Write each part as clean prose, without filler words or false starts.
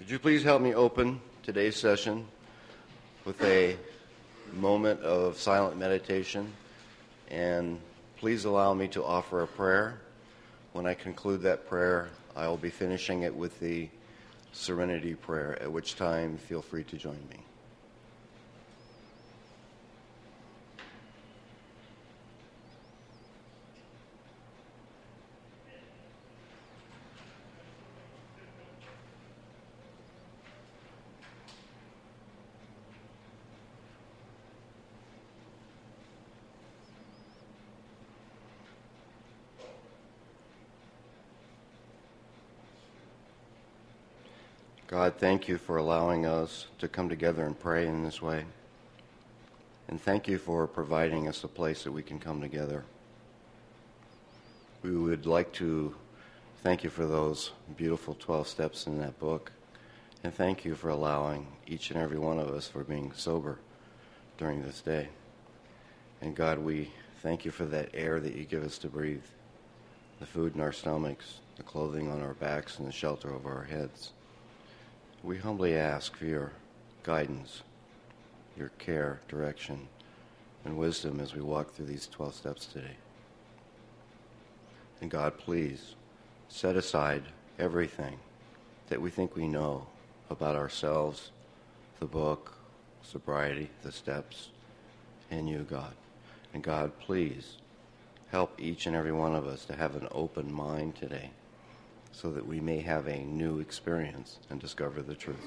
Could you please help me open today's session with a moment of silent meditation, and please allow me to offer a prayer. When I conclude that prayer, I will be finishing it with the Serenity Prayer, at which time feel free to join me. God, thank you for allowing us to come together and pray in this way. And thank you for providing us a place that we can come together. We would like to thank you for those beautiful 12 steps in that book. And thank you for allowing each and every one of us for being sober during this day. And God, we thank you for that air that you give us to breathe, the food in our stomachs, the clothing on our backs, and the shelter over our heads. We humbly ask for your guidance, your care, direction, and wisdom as we walk through these 12 steps today. And God, please set aside everything that we think we know about ourselves, the book, sobriety, the steps, and you, God. And God, please help each and every one of us to have an open mind today, so that we may have a new experience and discover the truth.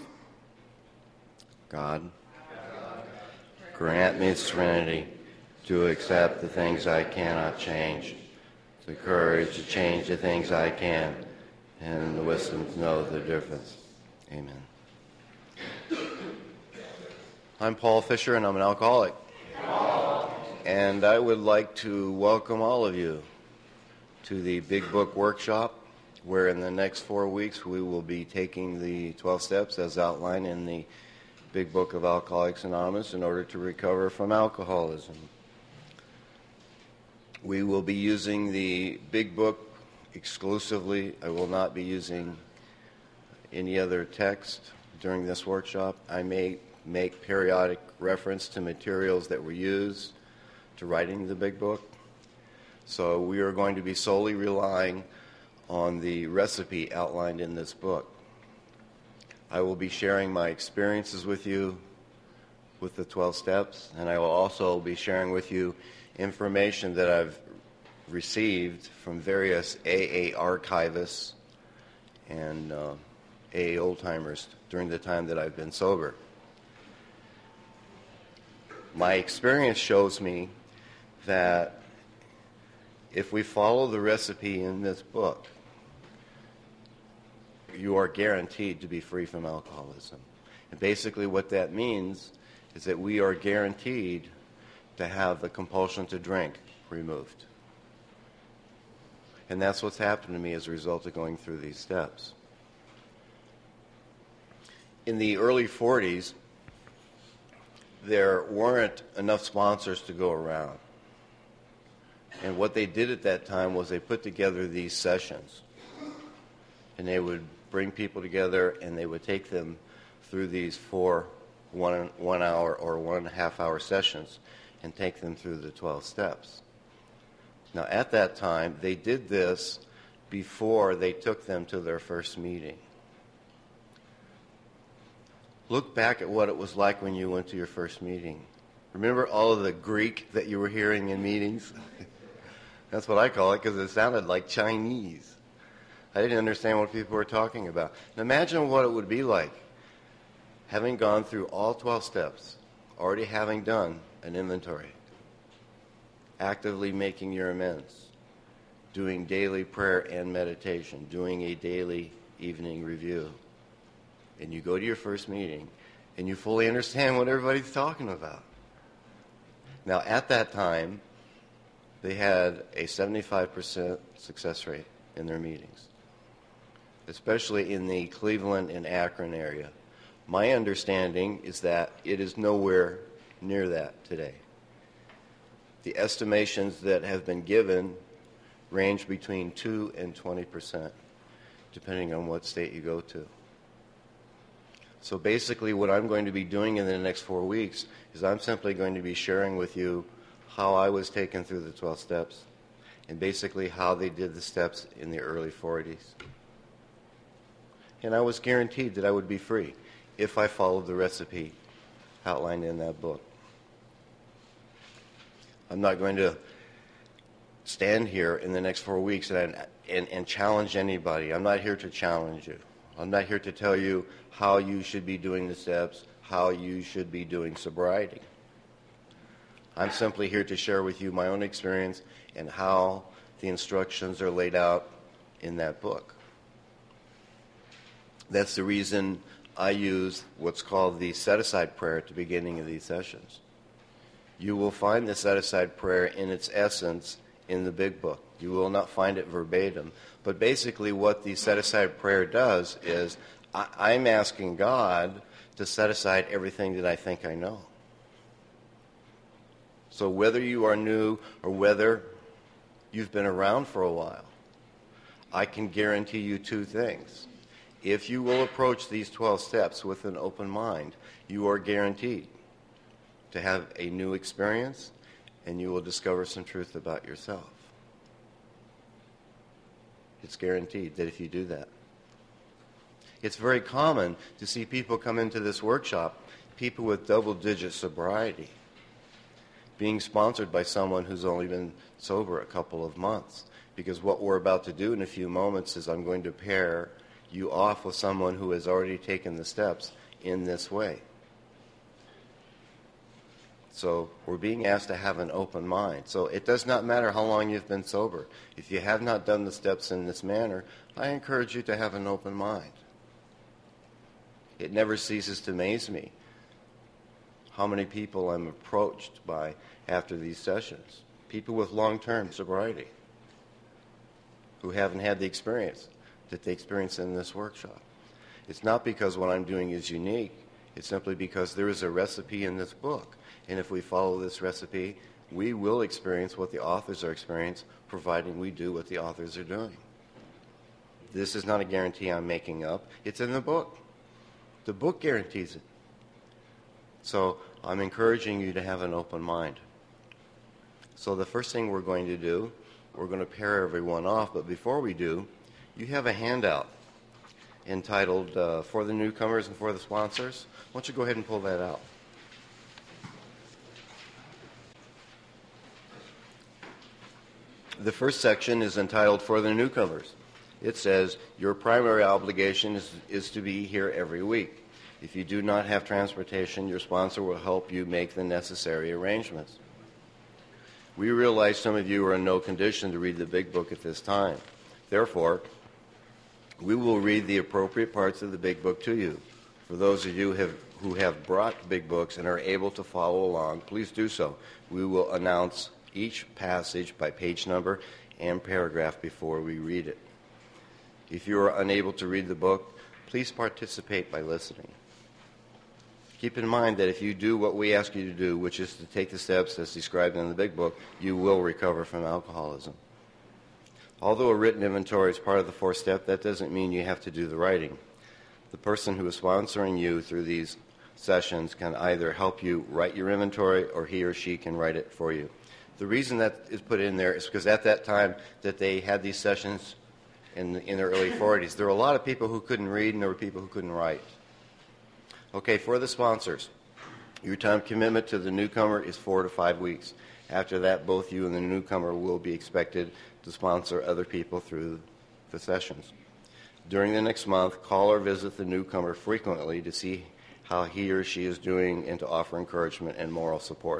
God, grant me serenity to accept the things I cannot change, the courage to change the things I can, and the wisdom to know the difference. Amen. I'm Paul Fisher, and I'm an alcoholic. And I would like to welcome all of you to the Big Book Workshop, where in the next 4 weeks we will be taking the 12 steps as outlined in the Big Book of Alcoholics Anonymous in order to recover from alcoholism. We will be using the Big Book exclusively. I will not be using any other text during this workshop. I may make periodic reference to materials that were used to writing the Big Book. So we are going to be solely relying on the recipe outlined in this book. I will be sharing my experiences with you with the 12 steps, and I will also be sharing with you information that I've received from various AA archivists and AA old-timers during the time that I've been sober. My experience shows me that if we follow the recipe in this book, you are guaranteed to be free from alcoholism. And basically what that means is that we are guaranteed to have the compulsion to drink removed. And that's what's happened to me as a result of going through these steps. In the early 40s, there weren't enough sponsors to go around. And what they did at that time was they put together these sessions. And they would bring people together and they would take them through these 4 one hour or 1.5 hour sessions and take them through the 12 steps. Now at that time, they did this before they took them to their first meeting. Look back at what it was like when you went to your first meeting. Remember all of the Greek that you were hearing in meetings? That's what I call it, because it sounded like Chinese. I didn't understand what people were talking about. And imagine what it would be like having gone through all 12 steps, already having done an inventory, actively making your amends, doing daily prayer and meditation, doing a daily evening review. And you go to your first meeting, and you fully understand what everybody's talking about. Now, at that time, they had a 75% success rate in their meetings, especially in the Cleveland and Akron area. My understanding is that it is nowhere near that today. The estimations that have been given range between 2 and 20%, depending on what state you go to. So basically what I'm going to be doing in the next 4 weeks is I'm simply going to be sharing with you how I was taken through the 12 steps and basically how they did the steps in the early 40s. And I was guaranteed that I would be free if I followed the recipe outlined in that book. I'm not going to stand here in the next 4 weeks and challenge anybody. I'm not here to challenge you. I'm not here to tell you how you should be doing the steps, how you should be doing sobriety. I'm simply here to share with you my own experience and how the instructions are laid out in that book. That's the reason I use what's called the set-aside prayer at the beginning of these sessions. You will find the set-aside prayer in its essence in the big book. You will not find it verbatim. But basically what the set-aside prayer does is I'm asking God to set aside everything that I think I know. So whether you are new or whether you've been around for a while, I can guarantee you two things. If you will approach these 12 steps with an open mind, you are guaranteed to have a new experience and you will discover some truth about yourself. It's guaranteed that if you do that. It's very common to see people come into this workshop, people with double-digit sobriety, being sponsored by someone who's only been sober a couple of months. Because what we're about to do in a few moments is I'm going to pair you off with someone who has already taken the steps in this way. So we're being asked to have an open mind. So it does not matter how long you've been sober. If you have not done the steps in this manner, I encourage you to have an open mind. It never ceases to amaze me how many people I'm approached by after these sessions. People with long-term sobriety who haven't had the experience that they experience in this workshop. It's not because what I'm doing is unique. It's simply because there is a recipe in this book. And if we follow this recipe, we will experience what the authors are experiencing, providing we do what the authors are doing. This is not a guarantee I'm making up. It's in the book. The book guarantees it. So I'm encouraging you to have an open mind. So the first thing we're going to do, we're going to pair everyone off. But before we do, you have a handout entitled For the Newcomers and for the Sponsors. Why don't you go ahead and pull that out. The first section is entitled For the Newcomers. It says, your primary obligation is to be here every week. If you do not have transportation, your sponsor will help you make the necessary arrangements. We realize some of you are in no condition to read the big book at this time. Therefore, we will read the appropriate parts of the big book to you. For those of you who have brought big books and are able to follow along, please do so. We will announce each passage by page number and paragraph before we read it. If you are unable to read the book, please participate by listening. Keep in mind that if you do what we ask you to do, which is to take the steps as described in the big book, you will recover from alcoholism. Although a written inventory is part of the fourth step, that doesn't mean you have to do the writing. The person who is sponsoring you through these sessions can either help you write your inventory or he or she can write it for you. The reason that is put in there is because at that time that they had these sessions in their early 40s, there were a lot of people who couldn't read and there were people who couldn't write. Okay, for the sponsors, your time commitment to the newcomer is 4 to 5 weeks. After that, both you and the newcomer will be expected to sponsor other people through the sessions. During the next month, call or visit the newcomer frequently to see how he or she is doing and to offer encouragement and moral support.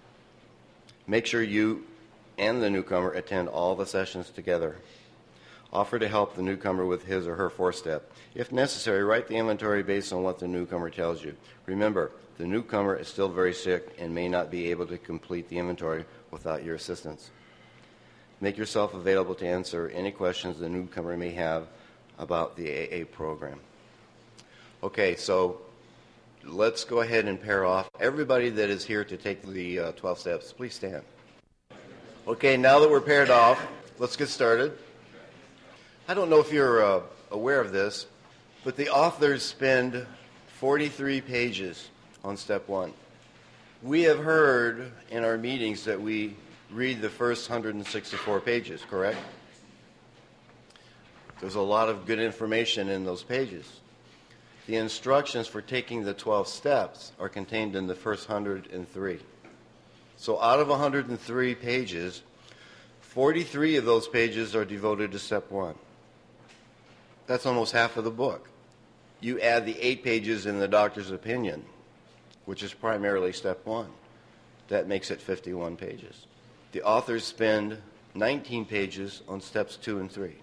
Make sure you and the newcomer attend all the sessions together. Offer to help the newcomer with his or her fourth step. If necessary, write the inventory based on what the newcomer tells you. Remember, the newcomer is still very sick and may not be able to complete the inventory without your assistance. Make yourself available to answer any questions the newcomer may have about the AA program. Okay, so let's go ahead and pair off. Everybody that is here to take the 12 steps, please stand. Okay, now that we're paired off, let's get started. I don't know if you're aware of this, but the authors spend 43 pages on step 1. We have heard in our meetings that we read the first 164 pages, correct? There's a lot of good information in those pages. The instructions for taking the 12 steps are contained in the first 103. So out of 103 pages, 43 of those pages are devoted to step 1. That's almost half of the book. You add the 8 pages in the doctor's opinion, which is primarily step 1. That makes it 51 pages. The authors spend 19 pages on steps 2 and 3.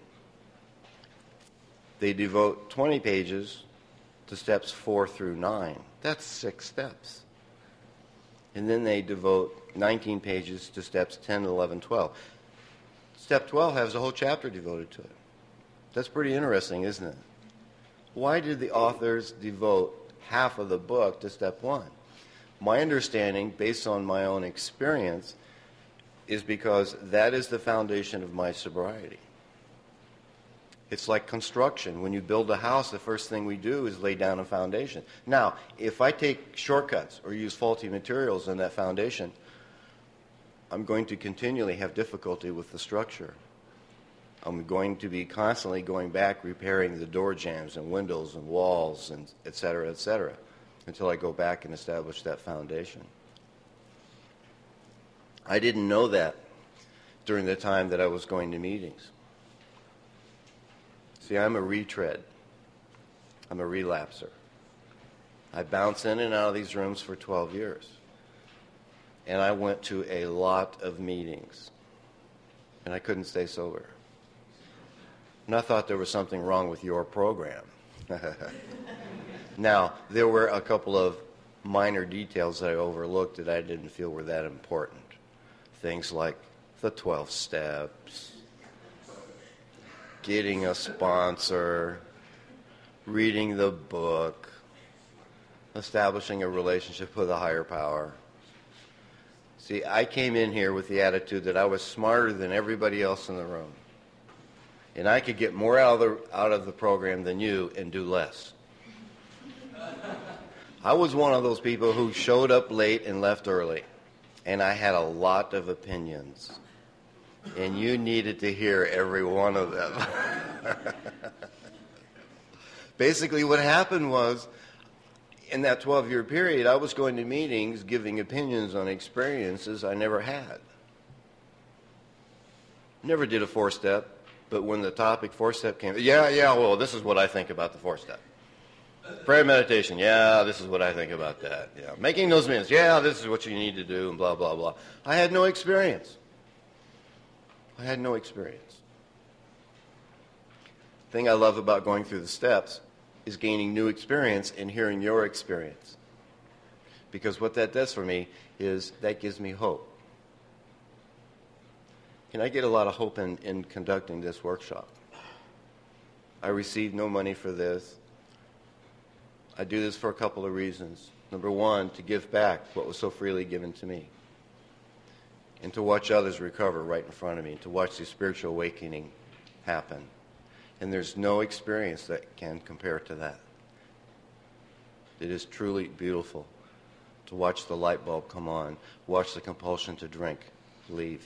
They devote 20 pages to steps 4 through 9. That's 6 steps. And then they devote 19 pages to steps 10, 11, 12. Step 12 has a whole chapter devoted to it. That's pretty interesting, isn't it? Why did the authors devote half of the book to step 1? My understanding, based on my own experience, is because that is the foundation of my sobriety. It's like construction. When you build a house, the first thing we do is lay down a foundation. Now, if I take shortcuts or use faulty materials in that foundation, I'm going to continually have difficulty with the structure. I'm going to be constantly going back, repairing the door jambs and windows and walls, and et cetera, until I go back and establish that foundation. I didn't know that during the time that I was going to meetings. See, I'm a retread. I'm a relapser. I bounce in and out of these rooms for 12 years. And I went to a lot of meetings. And I couldn't stay sober. And I thought there was something wrong with your program. Now, there were a couple of minor details that I overlooked that I didn't feel were that important. Things like the 12 steps, getting a sponsor, reading the book, establishing a relationship with a higher power. See, I came in here with the attitude that I was smarter than everybody else in the room. And I could get more out of the program than you and do less. I was one of those people who showed up late and left early. And I had a lot of opinions. And you needed to hear every one of them. Basically, what happened was, in that 12-year period, I was going to meetings giving opinions on experiences I never had. Never did a 4-step, but when the topic 4-step came, well, this is what I think about the 4-step. Prayer meditation, this is what I think about that. Yeah, making those meals, this is what you need to do, and blah, blah, blah. I had no experience. The thing I love about going through the steps is gaining new experience and hearing your experience. Because what that does for me is that gives me hope. And I get a lot of hope in conducting this workshop. I receive no money for this. I do this for a couple of reasons. Number one, to give back what was so freely given to me. And to watch others recover right in front of me. To watch the spiritual awakening happen. And there's no experience that can compare to that. It is truly beautiful to watch the light bulb come on. Watch the compulsion to drink leave.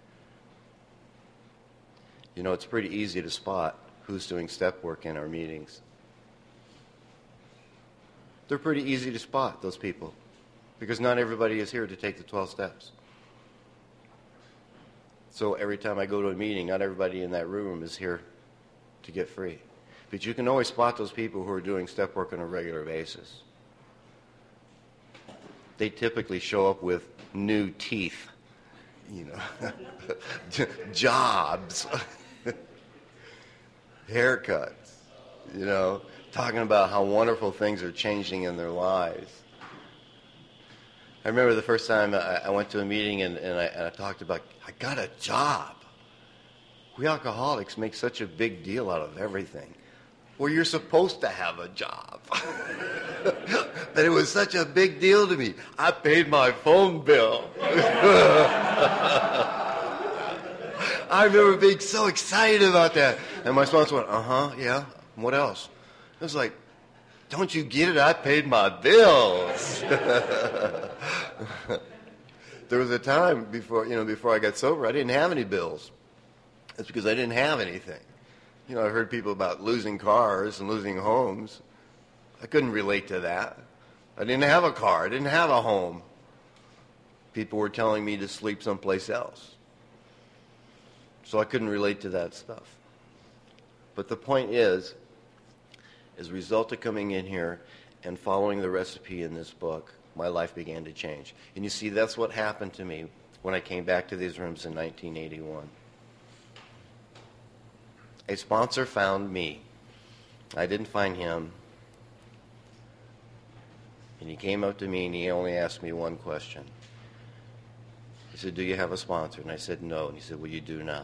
You know, it's pretty easy to spot who's doing step work in our meetings. They're pretty easy to spot, those people, because not everybody is here to take the 12 steps. So every time I go to a meeting, not everybody in that room is here to get free. But you can always spot those people who are doing step work on a regular basis. They typically show up with new teeth, jobs, haircuts, talking about how wonderful things are changing in their lives. I remember the first time I went to a meeting and I talked about, I got a job. We alcoholics make such a big deal out of everything. Well, you're supposed to have a job. But it was such a big deal to me. I paid my phone bill. I remember being so excited about that. And my sponsor went, yeah, what else? It was like, Don't you get it? I paid my bills. There was a time before I got sober, I didn't have any bills. That's because I didn't have anything. I heard people about losing cars and losing homes. I couldn't relate to that. I didn't have a car. I didn't have a home. People were telling me to sleep someplace else. So I couldn't relate to that stuff. But the point is, as a result of coming in here and following the recipe in this book, my life began to change. And you see, that's what happened to me when I came back to these rooms in 1981. A sponsor found me. I didn't find him. And he came up to me and he only asked me one question. He said, "Do you have a sponsor?" And I said, "No." And he said, "Well, you do now."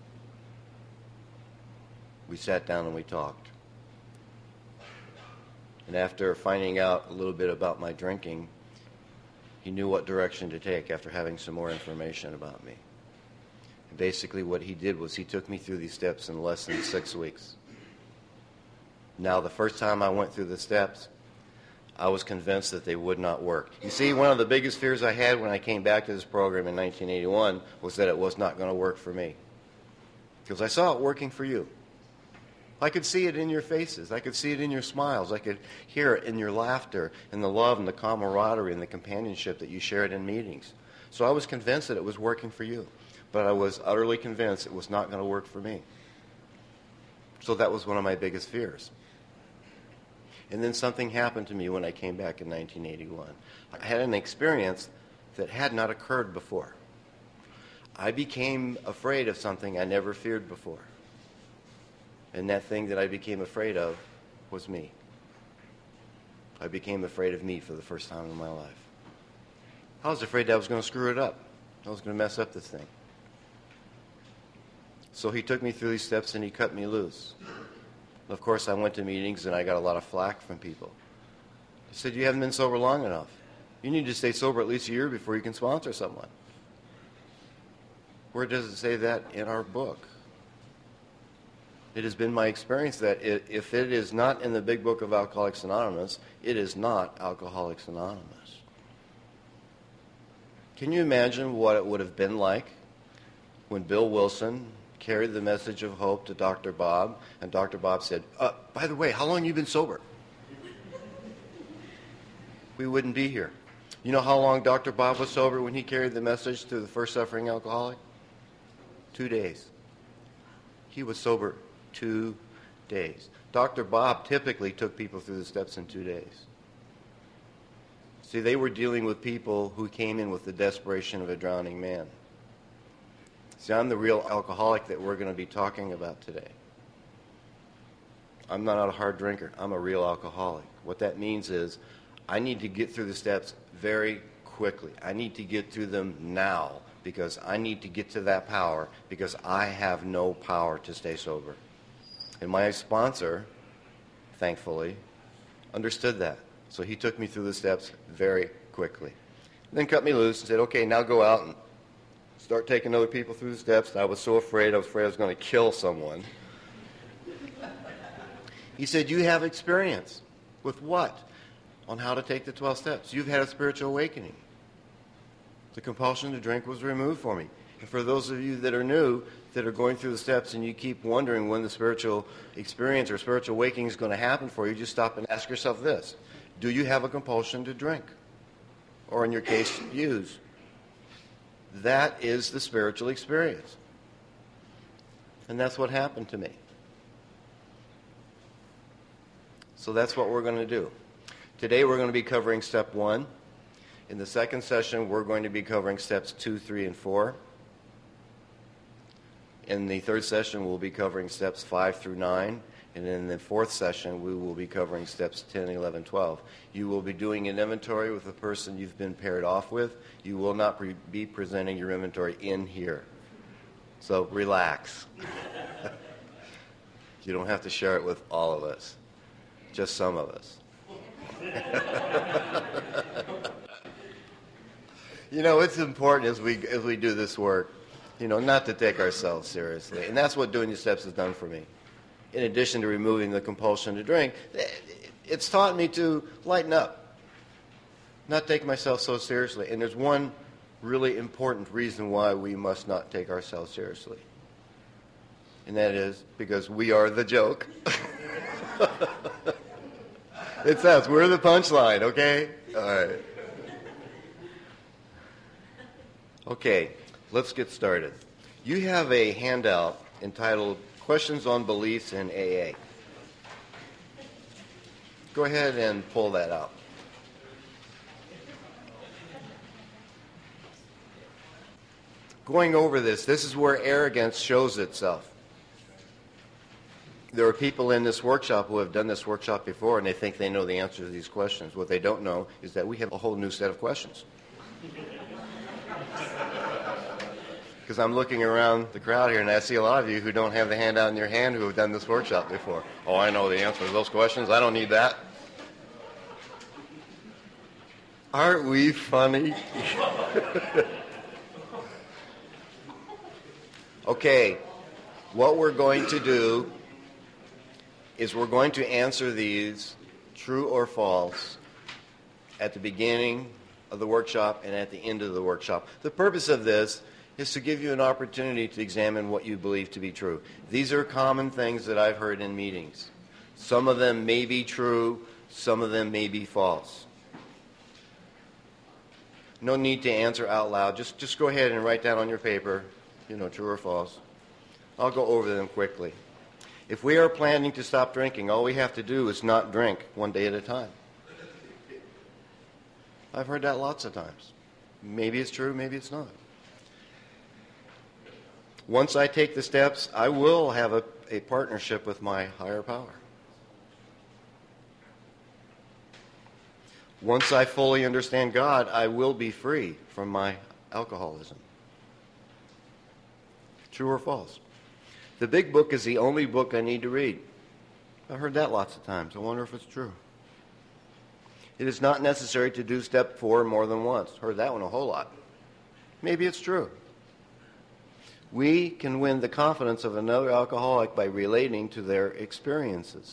We sat down and we talked. And after finding out a little bit about my drinking, he knew what direction to take after having some more information about me. And basically what he did was he took me through these steps in less than 6 weeks. Now, the first time I went through the steps, I was convinced that they would not work. You see, one of the biggest fears I had when I came back to this program in 1981 was that it was not going to work for me. Because I saw it working for you. I could see it in your faces. I could see it in your smiles. I could hear it in your laughter and the love and the camaraderie and the companionship that you shared in meetings. So I was convinced that it was working for you. But I was utterly convinced it was not going to work for me. So that was one of my biggest fears. And then something happened to me when I came back in 1981. I had an experience that had not occurred before. I became afraid of something I never feared before. And that thing that I became afraid of was me. I became afraid of me for the first time in my life. I was afraid that I was going to screw it up. I was going to mess up this thing. So he took me through these steps and he cut me loose. Of course, I went to meetings and I got a lot of flack from people. He said, "You haven't been sober long enough. You need to stay sober at least a year before you can sponsor someone." Where does it say that in our book? It has been my experience that if it is not in the big book of Alcoholics Anonymous, it is not Alcoholics Anonymous. Can you imagine what it would have been like when Bill Wilson carried the message of hope to Dr. Bob, and Dr. Bob said, "By the way, how long have you been sober?" We wouldn't be here. You know how long Dr. Bob was sober when he carried the message to the first suffering alcoholic? 2 days. He was sober 2 days. Dr. Bob typically took people through the steps in 2 days. See, they were dealing with people who came in with the desperation of a drowning man. See, I'm the real alcoholic that we're going to be talking about today. I'm not a hard drinker. I'm a real alcoholic. What that means is I need to get through the steps very quickly. I need to get through them now because I need to get to that power because I have no power to stay sober. And my sponsor, thankfully, understood that. So he took me through the steps very quickly. Then cut me loose and said, "Okay, now go out and start taking other people through the steps." And I was so afraid. I was afraid I was going to kill someone. He said, "You have experience." With what? On how to take the 12 steps. You've had a spiritual awakening. The compulsion to drink was removed for me. And for those of you that are new, that are going through the steps and you keep wondering when the spiritual experience or spiritual awakening is going to happen for you, just stop and ask yourself this. Do you have a compulsion to drink? Or in your case, use? That is the spiritual experience. And that's what happened to me. So that's what we're going to do. Today we're going to be covering step 1. In the second session, we're going to be covering steps 2, 3, and 4. In the third session, we'll be covering steps 5 through 9. And in the fourth session, we will be covering steps 10, 11, 12. You will be doing an inventory with the person you've been paired off with. You will not be presenting your inventory in here. So relax. You don't have to share it with all of us, just some of us. You know, it's important as we do this work, not to take ourselves seriously. And that's what doing the steps has done for me. In addition to removing the compulsion to drink, it's taught me to lighten up, not take myself so seriously. And there's one really important reason why we must not take ourselves seriously. And that is because we are the joke. It's us. We're the punchline, okay? All right. Okay, let's get started. You have a handout entitled Questions on Beliefs in AA. Go ahead and pull that out. Going over this is where arrogance shows itself. There are people in this workshop who have done this workshop before, and they think they know the answer to these questions. What they don't know is that we have a whole new set of questions. Because I'm looking around the crowd here, and I see a lot of you who don't have the handout in your hand who have done this workshop before. Oh, I know the answer to those questions. I don't need that. Aren't we funny? Okay, what we're going to do is we're going to answer these true or false at the beginning of the workshop and at the end of the workshop. The purpose of this is to give you an opportunity to examine what you believe to be true. These are common things that I've heard in meetings. Some of them may be true, some of them may be false. No need to answer out loud. Just go ahead and write down on your paper, true or false. I'll go over them quickly. If we are planning to stop drinking, all we have to do is not drink one day at a time. I've heard that lots of times. Maybe it's true, maybe it's not. Once I take the steps, I will have a partnership with my higher power. Once I fully understand God, I will be free from my alcoholism. True or false? The Big Book is the only book I need to read. I've heard that lots of times. I wonder if it's true. It is not necessary to do step 4 more than once. Heard that one a whole lot. Maybe it's true. We can win the confidence of another alcoholic by relating to their experiences.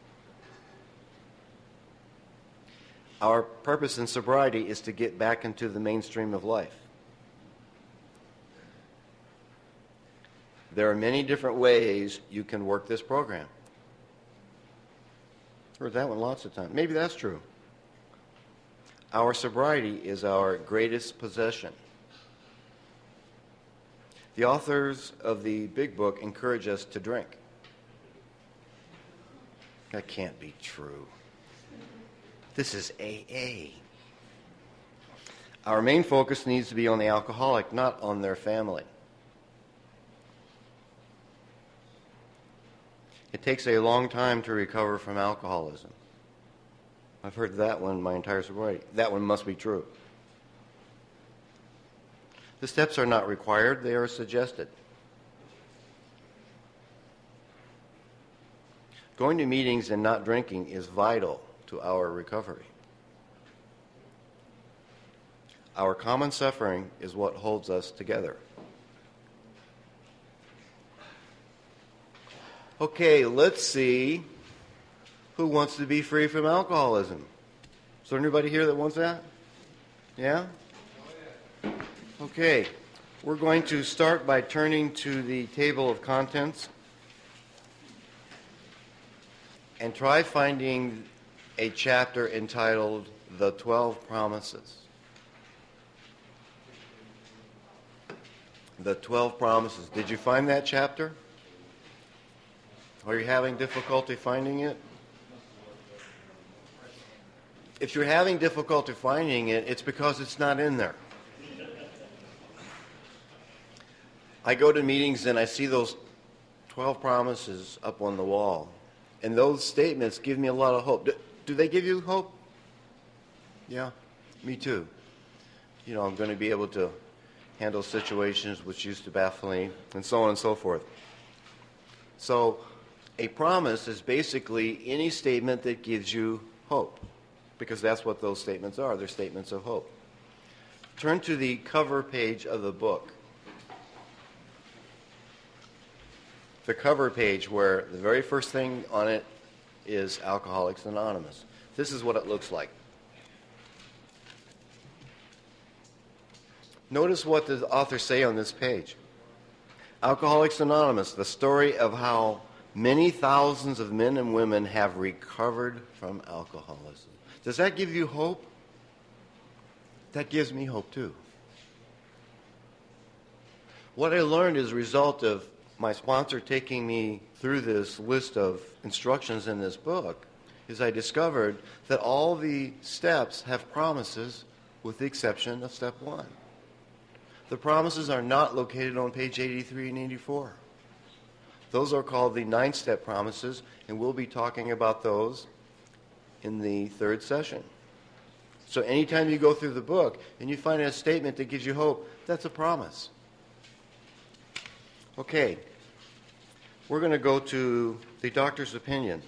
Our purpose in sobriety is to get back into the mainstream of life. There are many different ways you can work this program. Heard that one lots of times. Maybe that's true. Our sobriety is our greatest possession. The authors of the Big Book encourage us to drink. That can't be true. This is AA. Our main focus needs to be on the alcoholic, not on their family. It takes a long time to recover from alcoholism. I've heard that one my entire sobriety. That one must be true. The steps are not required, they are suggested. Going to meetings and not drinking is vital to our recovery. Our common suffering is what holds us together. Okay, let's see who wants to be free from alcoholism. Is there anybody here that wants that? Yeah? Okay, we're going to start by turning to the table of contents and try finding a chapter entitled The 12 Promises. The 12 Promises. Did you find that chapter? Are you having difficulty finding it? If you're having difficulty finding it, it's because it's not in there. I go to meetings and I see those 12 promises up on the wall. And those statements give me a lot of hope. Do they give you hope? Yeah, me too. I'm going to be able to handle situations which used to baffle me, and so on and so forth. So a promise is basically any statement that gives you hope, because that's what those statements are. They're statements of hope. Turn to the cover page of the book. The cover page where the very first thing on it is Alcoholics Anonymous. This is what it looks like. Notice what the authors say on this page. Alcoholics Anonymous, the story of how many thousands of men and women have recovered from alcoholism. Does that give you hope? That gives me hope too. What I learned as a result of my sponsor taking me through this list of instructions in this book is I discovered that all the steps have promises with the exception of step 1. The promises are not located on page 83 and 84. Those are called the 9-step promises, and we'll be talking about those in the 3rd session. So anytime you go through the book and you find a statement that gives you hope, that's a promise. Okay, we're going to go to the doctor's opinion.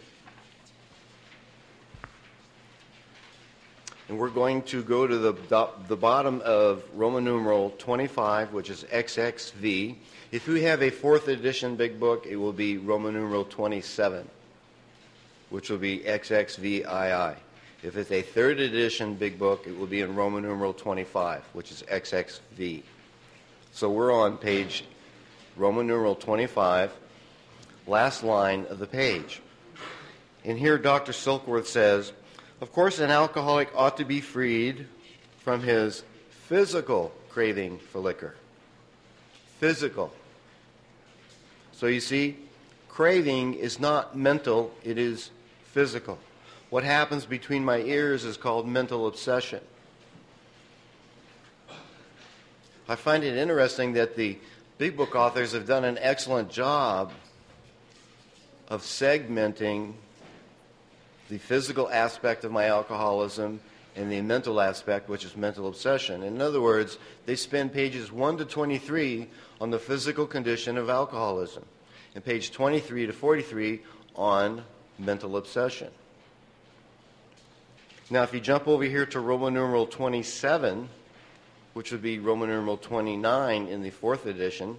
And we're going to go to the bottom of Roman numeral 25, which is XXV. If you have a 4th edition big book, it will be Roman numeral 27, which will be XXVII. If it's a 3rd edition big book, it will be in Roman numeral 25, which is XXV. So we're on page Roman numeral 25, last line of the page. And here Dr. Silkworth says, of course, an alcoholic ought to be freed from his physical craving for liquor. Physical. So you see, craving is not mental, it is physical. What happens between my ears is called mental obsession. I find it interesting that the big book authors have done an excellent job of segmenting the physical aspect of my alcoholism and the mental aspect, which is mental obsession. In other words, they spend pages 1 to 23 on the physical condition of alcoholism, and page 23 to 43 on mental obsession. Now, if you jump over here to Roman numeral 27, which would be Roman numeral 29 in the 4th edition,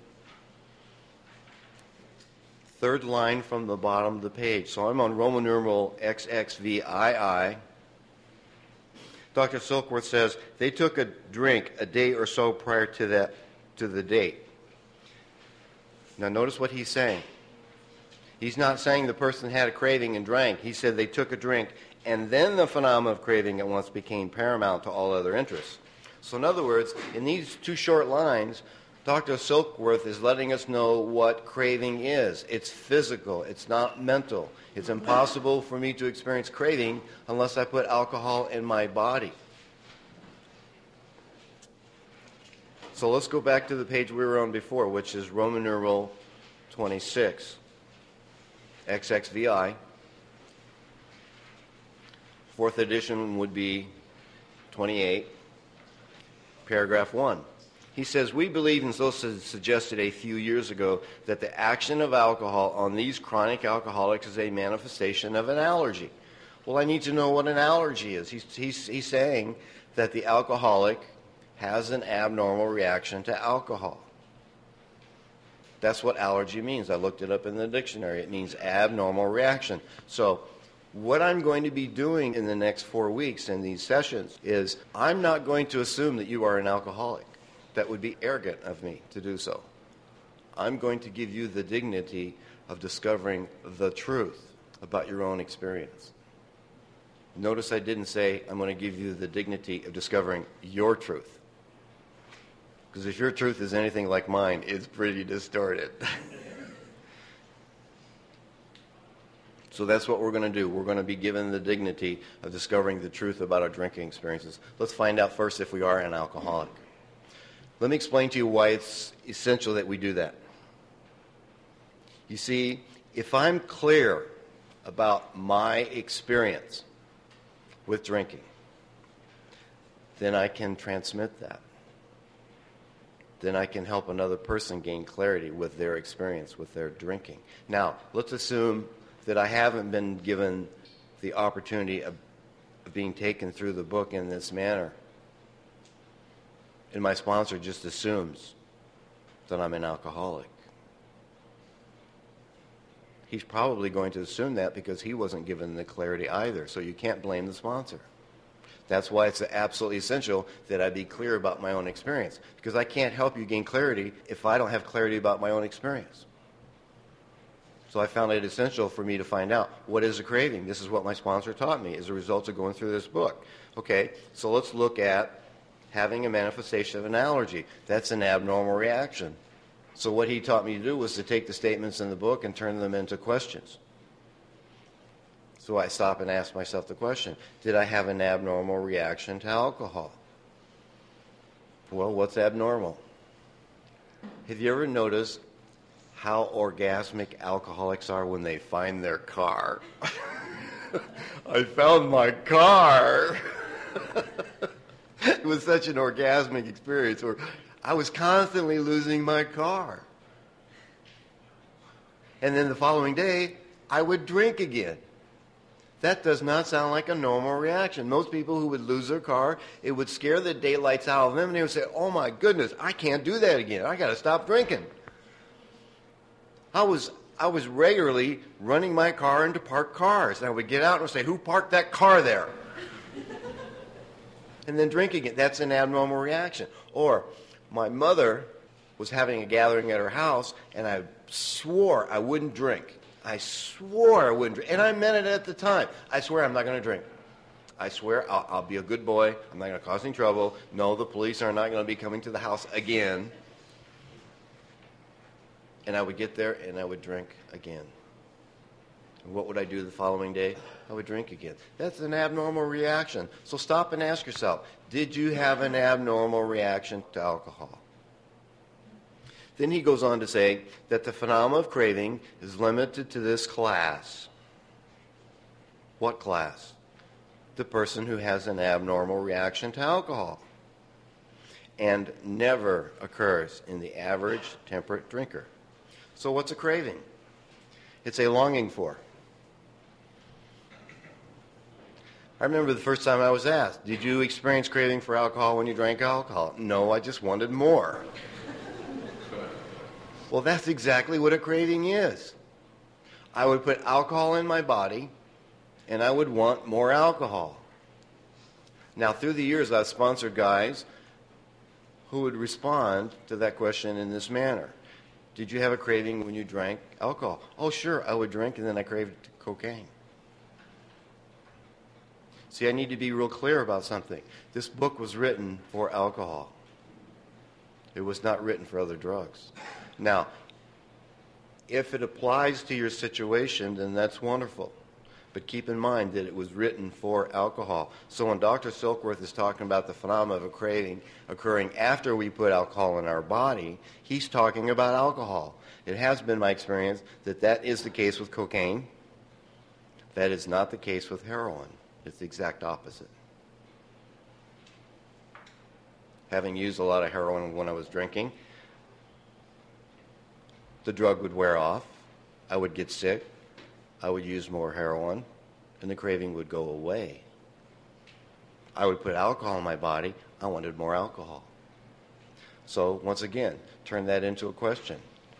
3rd line from the bottom of the page. So I'm on Roman numeral XXVII. Dr. Silkworth says, they took a drink a day or so prior to the date. Now notice what he's saying. He's not saying the person had a craving and drank. He said they took a drink, and then the phenomenon of craving at once became paramount to all other interests. So in other words, in these 2 short lines, Dr. Silkworth is letting us know what craving is. It's physical. It's not mental. It's impossible for me to experience craving unless I put alcohol in my body. So let's go back to the page we were on before, which is Roman numeral 26, XXVI. 4th edition would be 28, paragraph 1. He says, we believe, and so suggested a few years ago, that the action of alcohol on these chronic alcoholics is a manifestation of an allergy. Well, I need to know what an allergy is. He's saying that the alcoholic has an abnormal reaction to alcohol. That's what allergy means. I looked it up in the dictionary. It means abnormal reaction. So what I'm going to be doing in the next 4 weeks in these sessions is I'm not going to assume that you are an alcoholic. That would be arrogant of me to do so. I'm going to give you the dignity of discovering the truth about your own experience. Notice I didn't say I'm going to give you the dignity of discovering your truth. Because if your truth is anything like mine, it's pretty distorted. So that's what we're going to do. We're going to be given the dignity of discovering the truth about our drinking experiences. Let's find out first if we are an alcoholic. Let me explain to you why it's essential that we do that. You see, if I'm clear about my experience with drinking, then I can transmit that. Then I can help another person gain clarity with their experience, with their drinking. Now, let's assume that I haven't been given the opportunity of being taken through the book in this manner. And my sponsor just assumes that I'm an alcoholic. he's probably going to assume that because he wasn't given the clarity either. So you can't blame the sponsor. That's why it's absolutely essential that I be clear about my own experience, because I can't help you gain clarity if I don't have clarity about my own experience. So I found it essential for me to find out, what is a craving? This is what my sponsor taught me as a result of going through this book. Okay, so let's look at having a manifestation of an allergy. That's an abnormal reaction. So what he taught me to do was to take the statements in the book and turn them into questions. So I stop and ask myself the question, did I have an abnormal reaction to alcohol? Well, what's abnormal? Have you ever noticed how orgasmic alcoholics are when they find their car? I found my car. It was such an orgasmic experience where I was constantly losing my car. And then the following day, I would drink again. That does not sound like a normal reaction. Most people who would lose their car, it would scare the daylights out of them, and they would say, oh my goodness, I can't do that again. I got to stop drinking. I was regularly running my car into parked cars, and I would get out and say, who parked that car there? And then drink again. That's an abnormal reaction. Or my mother was having a gathering at her house, and I swore I wouldn't drink. I swore I wouldn't drink. And I meant it at the time. I swear I'm not going to drink. I swear I'll be a good boy. I'm not going to cause any trouble. No, the police are not going to be coming to the house again. And I would get there and I would drink again. And what would I do the following day? I would drink again. That's an abnormal reaction. So stop and ask yourself, did you have an abnormal reaction to alcohol? Then he goes on to say that the phenomenon of craving is limited to this class. What class? The person who has an abnormal reaction to alcohol. And never occurs in the average temperate drinker. So what's a craving? It's a longing for. I remember the first time I was asked, did you experience craving for alcohol when you drank alcohol? No, I just wanted more. Well, that's exactly what a craving is. I would put alcohol in my body, and I would want more alcohol. Now, through the years, I've sponsored guys who would respond to that question in this manner. Did you have a craving when you drank alcohol? Oh, sure, I would drink, and then I craved cocaine. See, I need to be real clear about something. This book was written for alcohol. It was not written for other drugs. Now, if it applies to your situation, then that's wonderful. But keep in mind that it was written for alcohol. So when Dr. Silkworth is talking about the phenomenon of a craving occurring after we put alcohol in our body, he's talking about alcohol. It has been my experience that that is the case with cocaine. That is not the case with heroin. It's the exact opposite. Having used a lot of heroin when I was drinking, the drug would wear off, I would get sick, I would use more heroin, and the craving would go away. I would put alcohol in my body, I wanted more alcohol. So, once again, turn that into a question.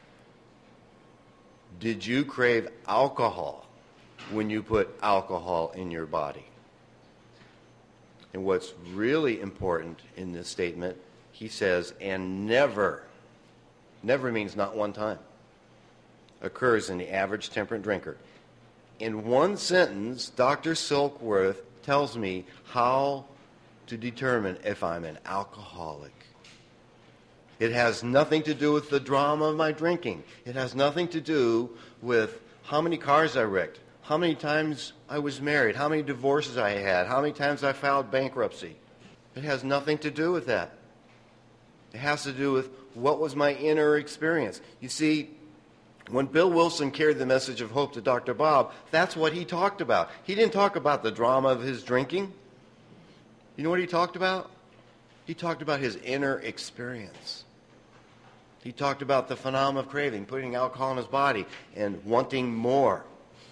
Did you crave alcohol when you put alcohol in your body? And what's really important in this statement, he says, and never means not one time, occurs in the average temperate drinker. In one sentence, Dr. Silkworth tells me how to determine if I'm an alcoholic. It has nothing to do with the drama of my drinking. It has nothing to do with how many cars I wrecked, how many times I was married, how many divorces I had, how many times I filed bankruptcy. It has nothing to do with that. It has to do with what was my inner experience. You see, when Bill Wilson carried the message of hope to Dr. Bob, that's what he talked about. He didn't talk about the drama of his drinking. You know what he talked about? He talked about his inner experience. He talked about the phenomenon of craving, putting alcohol in his body and wanting more.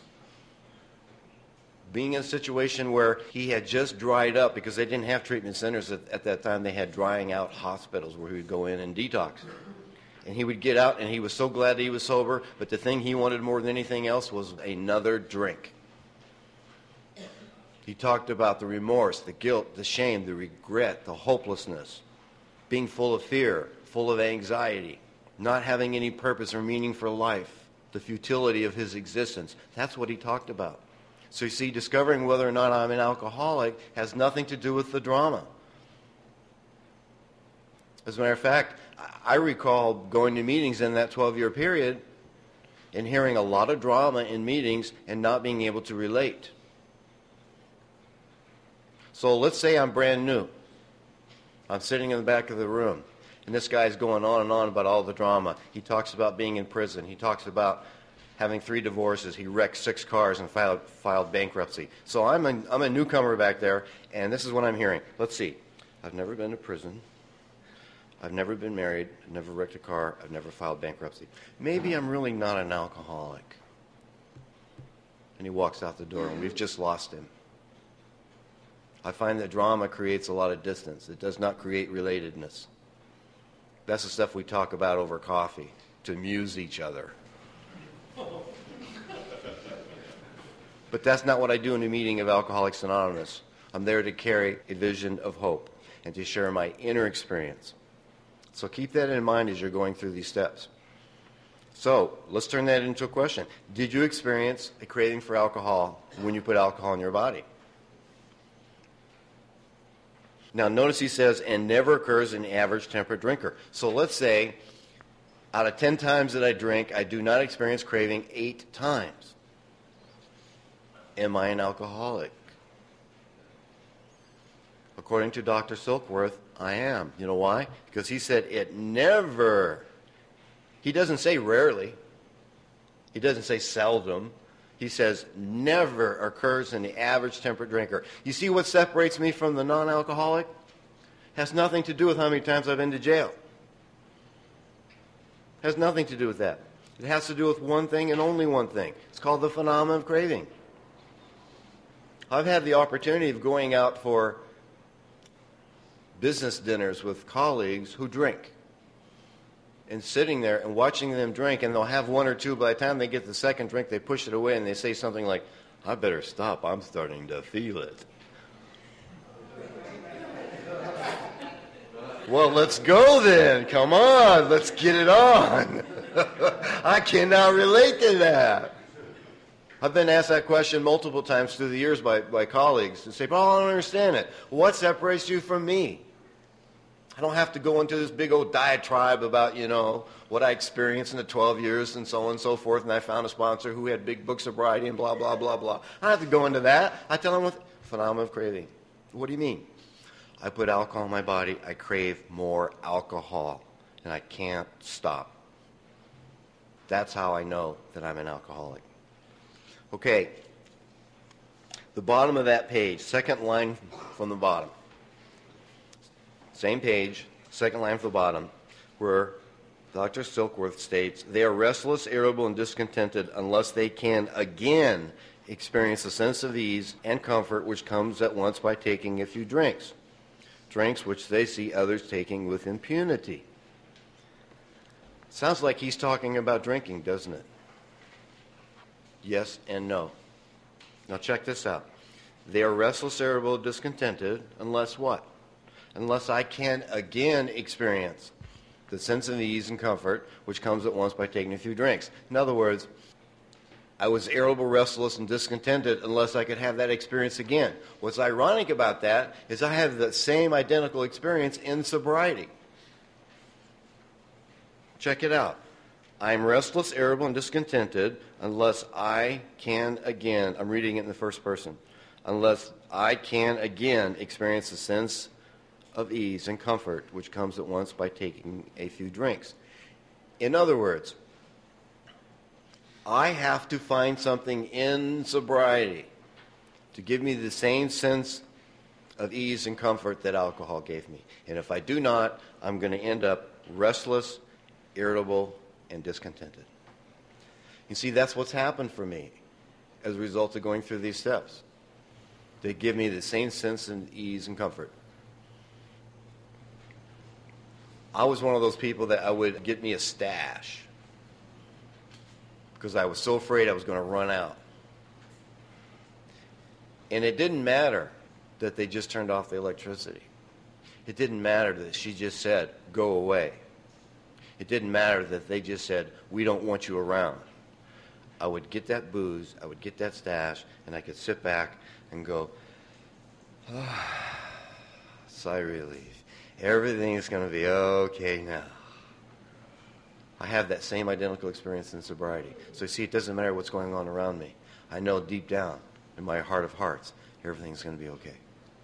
Being in a situation where he had just dried up because they didn't have treatment centers at that time. They had drying out hospitals where he would go in and detox. And he would get out, and he was so glad that he was sober, but the thing he wanted more than anything else was another drink. He talked about the remorse, the guilt, the shame, the regret, the hopelessness, being full of fear, full of anxiety, not having any purpose or meaning for life, the futility of his existence. That's what he talked about. So you see, discovering whether or not I'm an alcoholic has nothing to do with the drama. As a matter of fact, I recall going to meetings in that 12-year period and hearing a lot of drama in meetings and not being able to relate. So let's say I'm brand new. I'm sitting in the back of the room, and this guy's going on and on about all the drama. He talks about being in prison. He talks about having 3 divorces. He wrecked 6 cars and filed bankruptcy. So I'm a newcomer back there, and this is what I'm hearing. Let's see. I've never been to prison. I've never been married. I've never wrecked a car. I've never filed bankruptcy. Maybe I'm really not an alcoholic. And he walks out the door, and we've just lost him. I find that drama creates a lot of distance. It does not create relatedness. That's the stuff we talk about over coffee, to amuse each other. But that's not what I do in a meeting of Alcoholics Anonymous. I'm there to carry a vision of hope and to share my inner experience. So keep that in mind as you're going through these steps. So let's turn that into a question. Did you experience a craving for alcohol when you put alcohol in your body? Now notice he says, and never occurs in the average temperate drinker. So let's say, out of 10 times that I drink, I do not experience craving 8 times. Am I an alcoholic? According to Dr. Silkworth, I am. You know why? Because he said it never. He doesn't say rarely. He doesn't say seldom. He says never occurs in the average temperate drinker. You see what separates me from the non-alcoholic? Has nothing to do with how many times I've been to jail. Has nothing to do with that. It has to do with one thing and only one thing. It's called the phenomenon of craving. I've had the opportunity of going out for business dinners with colleagues who drink, and sitting there and watching them drink, and they'll have 1 or 2. By the time they get the second drink, they push it away and they say something like, I better stop, I'm starting to feel it. Well, let's go then. Come on, let's get it on. I cannot relate to that. I've been asked that question multiple times through the years by colleagues and say, but I don't understand it. What separates you from me? I don't have to go into this big old diatribe about, what I experienced in the 12 years and so on and so forth, and I found a sponsor who had big book sobriety and blah, blah, blah, blah. I don't have to go into that. I tell them with phenomenon of craving. What do you mean? I put alcohol in my body, I crave more alcohol, and I can't stop. That's how I know that I'm an alcoholic. Okay, the bottom of that page, second line from the bottom. Same page, second line from the bottom, where Dr. Silkworth states, they are restless, irritable, and discontented unless they can again experience a sense of ease and comfort which comes at once by taking a few drinks. Drinks which they see others taking with impunity. Sounds like he's talking about drinking, doesn't it? Yes and no. Now check this out. They are restless, irritable, discontented, unless what? Unless I can again experience the sense of ease and comfort which comes at once by taking a few drinks. In other words, I was irritable, restless, and discontented unless I could have that experience again. What's ironic about that is I have the same identical experience in sobriety. Check it out. I'm restless, irritable, and discontented unless I can again, I'm reading it in the first person, unless I can again experience a sense of ease and comfort which comes at once by taking a few drinks. In other words, I have to find something in sobriety to give me the same sense of ease and comfort that alcohol gave me. And if I do not, I'm going to end up restless, irritable, and discontented. You see, that's what's happened for me as a result of going through these steps. They give me the same sense of ease and comfort. I was one of those people that I would get me a stash because I was so afraid I was going to run out. And it didn't matter that they just turned off the electricity. It didn't matter that she just said, go away. It didn't matter that they just said, we don't want you around. I would get that booze, I would get that stash, and I could sit back and go, sigh relief. Everything is going to be okay now. I have that same identical experience in sobriety. So you see, it doesn't matter what's going on around me. I know deep down in my heart of hearts, everything's going to be okay.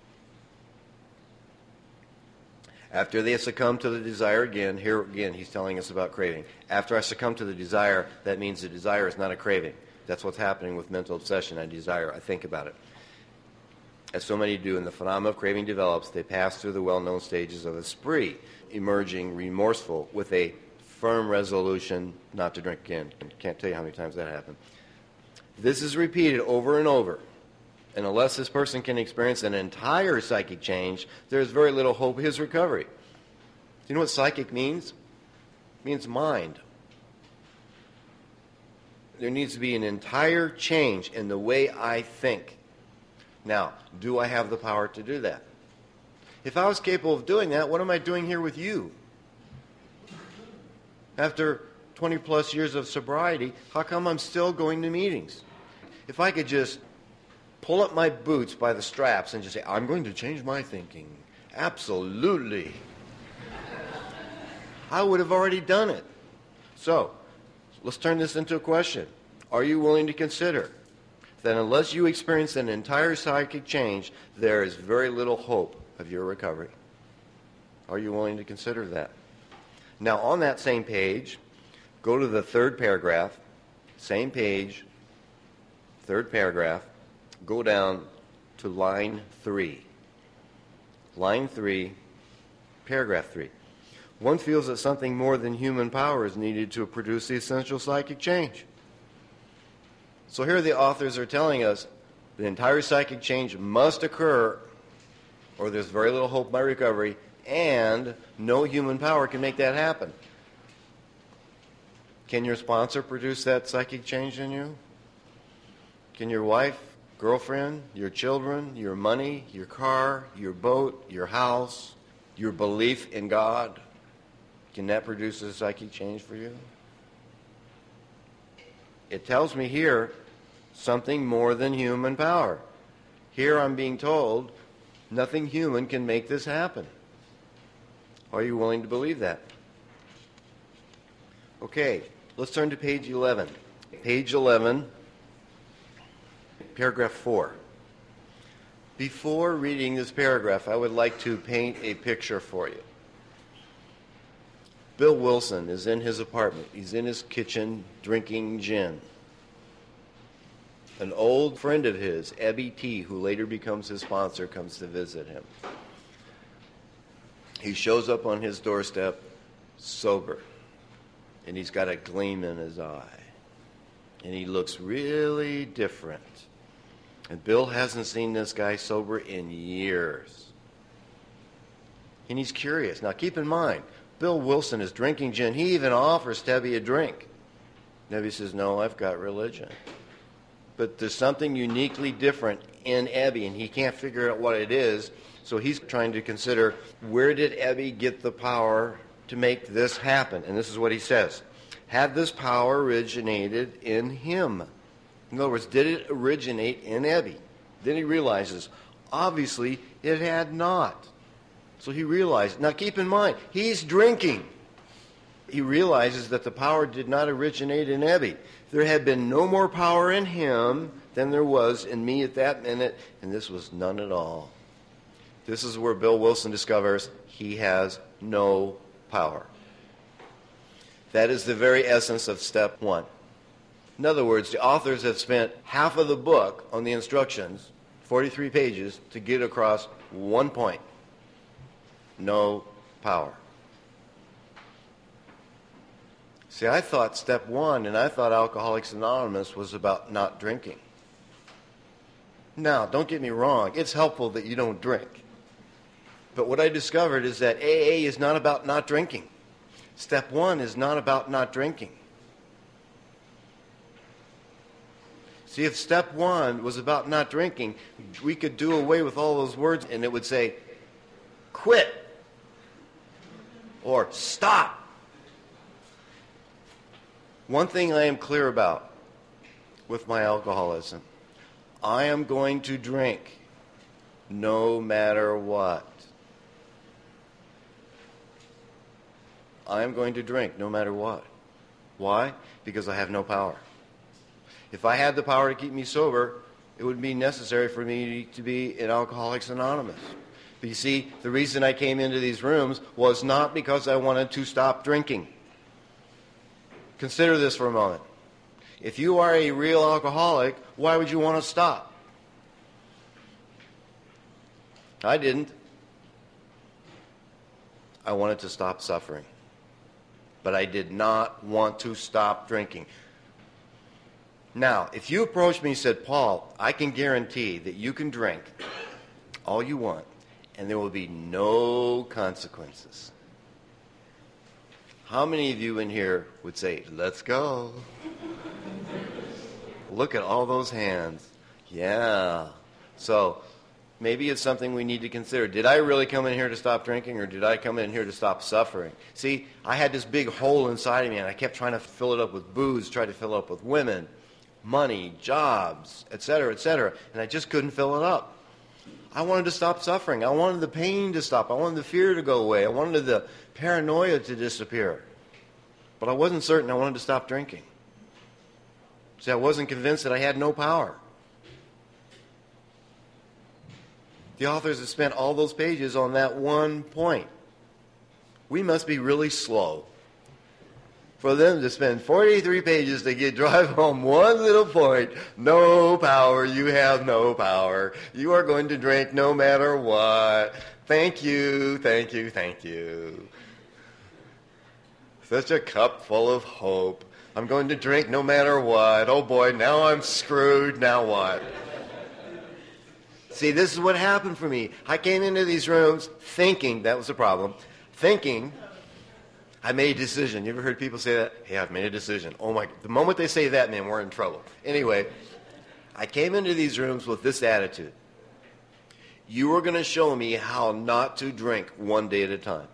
After they succumb to the desire again, here again he's telling us about craving. After I succumb to the desire, that means the desire is not a craving. That's what's happening with mental obsession. I desire, I think about it. As so many do, and the phenomenon of craving develops, they pass through the well-known stages of a spree, emerging remorseful with a firm resolution not to drink again. Can't tell you how many times that happened. This is repeated over and over. And unless this person can experience an entire psychic change, there's very little hope of his recovery. Do you know what psychic means? It means mind. There needs to be an entire change in the way I think. Now, do I have the power to do that? If I was capable of doing that, what am I doing here with you? After 20 plus years of sobriety, how come I'm still going to meetings? If I could just pull up my boots by the straps and just say, I'm going to change my thinking. Absolutely. I would have already done it. So, let's turn this into a question. Are you willing to consider that unless you experience an entire psychic change, there is very little hope of your recovery? Are you willing to consider that? Now, on that same page, go to the third paragraph, same page, third paragraph, go down to line 3. Line 3, paragraph 3. One feels that something more than human power is needed to produce the essential psychic change. So here the authors are telling us the entire psychic change must occur or there's very little hope of my recovery, and no human power can make that happen. Can your sponsor produce that psychic change in you? Can your wife, girlfriend, your children, your money, your car, your boat, your house, your belief in God, can that produce a psychic change for you? It tells me here something more than human power. Here I'm being told nothing human can make this happen. Are you willing to believe that? Okay, let's turn to page 11. Page 11, paragraph 4. Before reading this paragraph, I would like to paint a picture for you. Bill Wilson is in his apartment. He's in his kitchen drinking gin. An old friend of his, Ebby T., who later becomes his sponsor, comes to visit him. He shows up on his doorstep sober, and he's got a gleam in his eye, and he looks really different. And Bill hasn't seen this guy sober in years. And he's curious. Now, keep in mind, Bill Wilson is drinking gin. He even offers Ebby a drink. Ebby says, no, I've got religion. But there's something uniquely different in Ebby, and he can't figure out what it is. So he's trying to consider, where did Ebby get the power to make this happen? And this is what he says. Had this power originated in him? In other words, did it originate in Ebby? Then he realizes, obviously, it had not. So he realized, now keep in mind, he's drinking. He realizes that the power did not originate in Ebby. There had been no more power in him than there was in me at that minute, and this was none at all. This is where Bill Wilson discovers he has no power. That is the very essence of step 1. In other words, the authors have spent half of the book on the instructions, 43 pages, to get across one point. No power. See, I thought step 1, and I thought Alcoholics Anonymous was about not drinking. Now, don't get me wrong. It's helpful that you don't drink. But what I discovered is that AA is not about not drinking. Step 1 is not about not drinking. See, if step 1 was about not drinking, we could do away with all those words and it would say, quit or stop. One thing I am clear about with my alcoholism, I am going to drink no matter what. I am going to drink no matter what. Why? Because I have no power. If I had the power to keep me sober, it would be necessary for me to be in Alcoholics Anonymous. But you see, the reason I came into these rooms was not because I wanted to stop drinking. Consider this for a moment. If you are a real alcoholic, why would you want to stop? I didn't. I wanted to stop suffering. But I did not want to stop drinking. Now, if you approached me and said, Paul, I can guarantee that you can drink all you want, and there will be no consequences. How many of you in here would say, let's go? Look at all those hands. Yeah. So maybe it's something we need to consider. Did I really come in here to stop drinking, or did I come in here to stop suffering? See, I had this big hole inside of me, and I kept trying to fill it up with booze, try to fill it up with women, money, jobs, etc., and I just couldn't fill it up. I wanted to stop suffering. I wanted the pain to stop. I wanted the fear to go away. I wanted the paranoia to disappear. But I wasn't certain I wanted to stop drinking. See, I wasn't convinced that I had no power. The authors have spent all those pages on that one point. We must be really slow for them to spend 43 pages to drive home one little point. No power, you have no power. You are going to drink no matter what. Thank you, thank you, thank you. Such a cup full of hope. I'm going to drink no matter what. Oh boy, now I'm screwed, now what? See, this is what happened for me. I came into these rooms thinking, that was the problem, thinking I made a decision. You ever heard people say that? Hey, I've made a decision. Oh my, the moment they say that, man, we're in trouble. Anyway, I came into these rooms with this attitude. You are going to show me how not to drink one day at a time.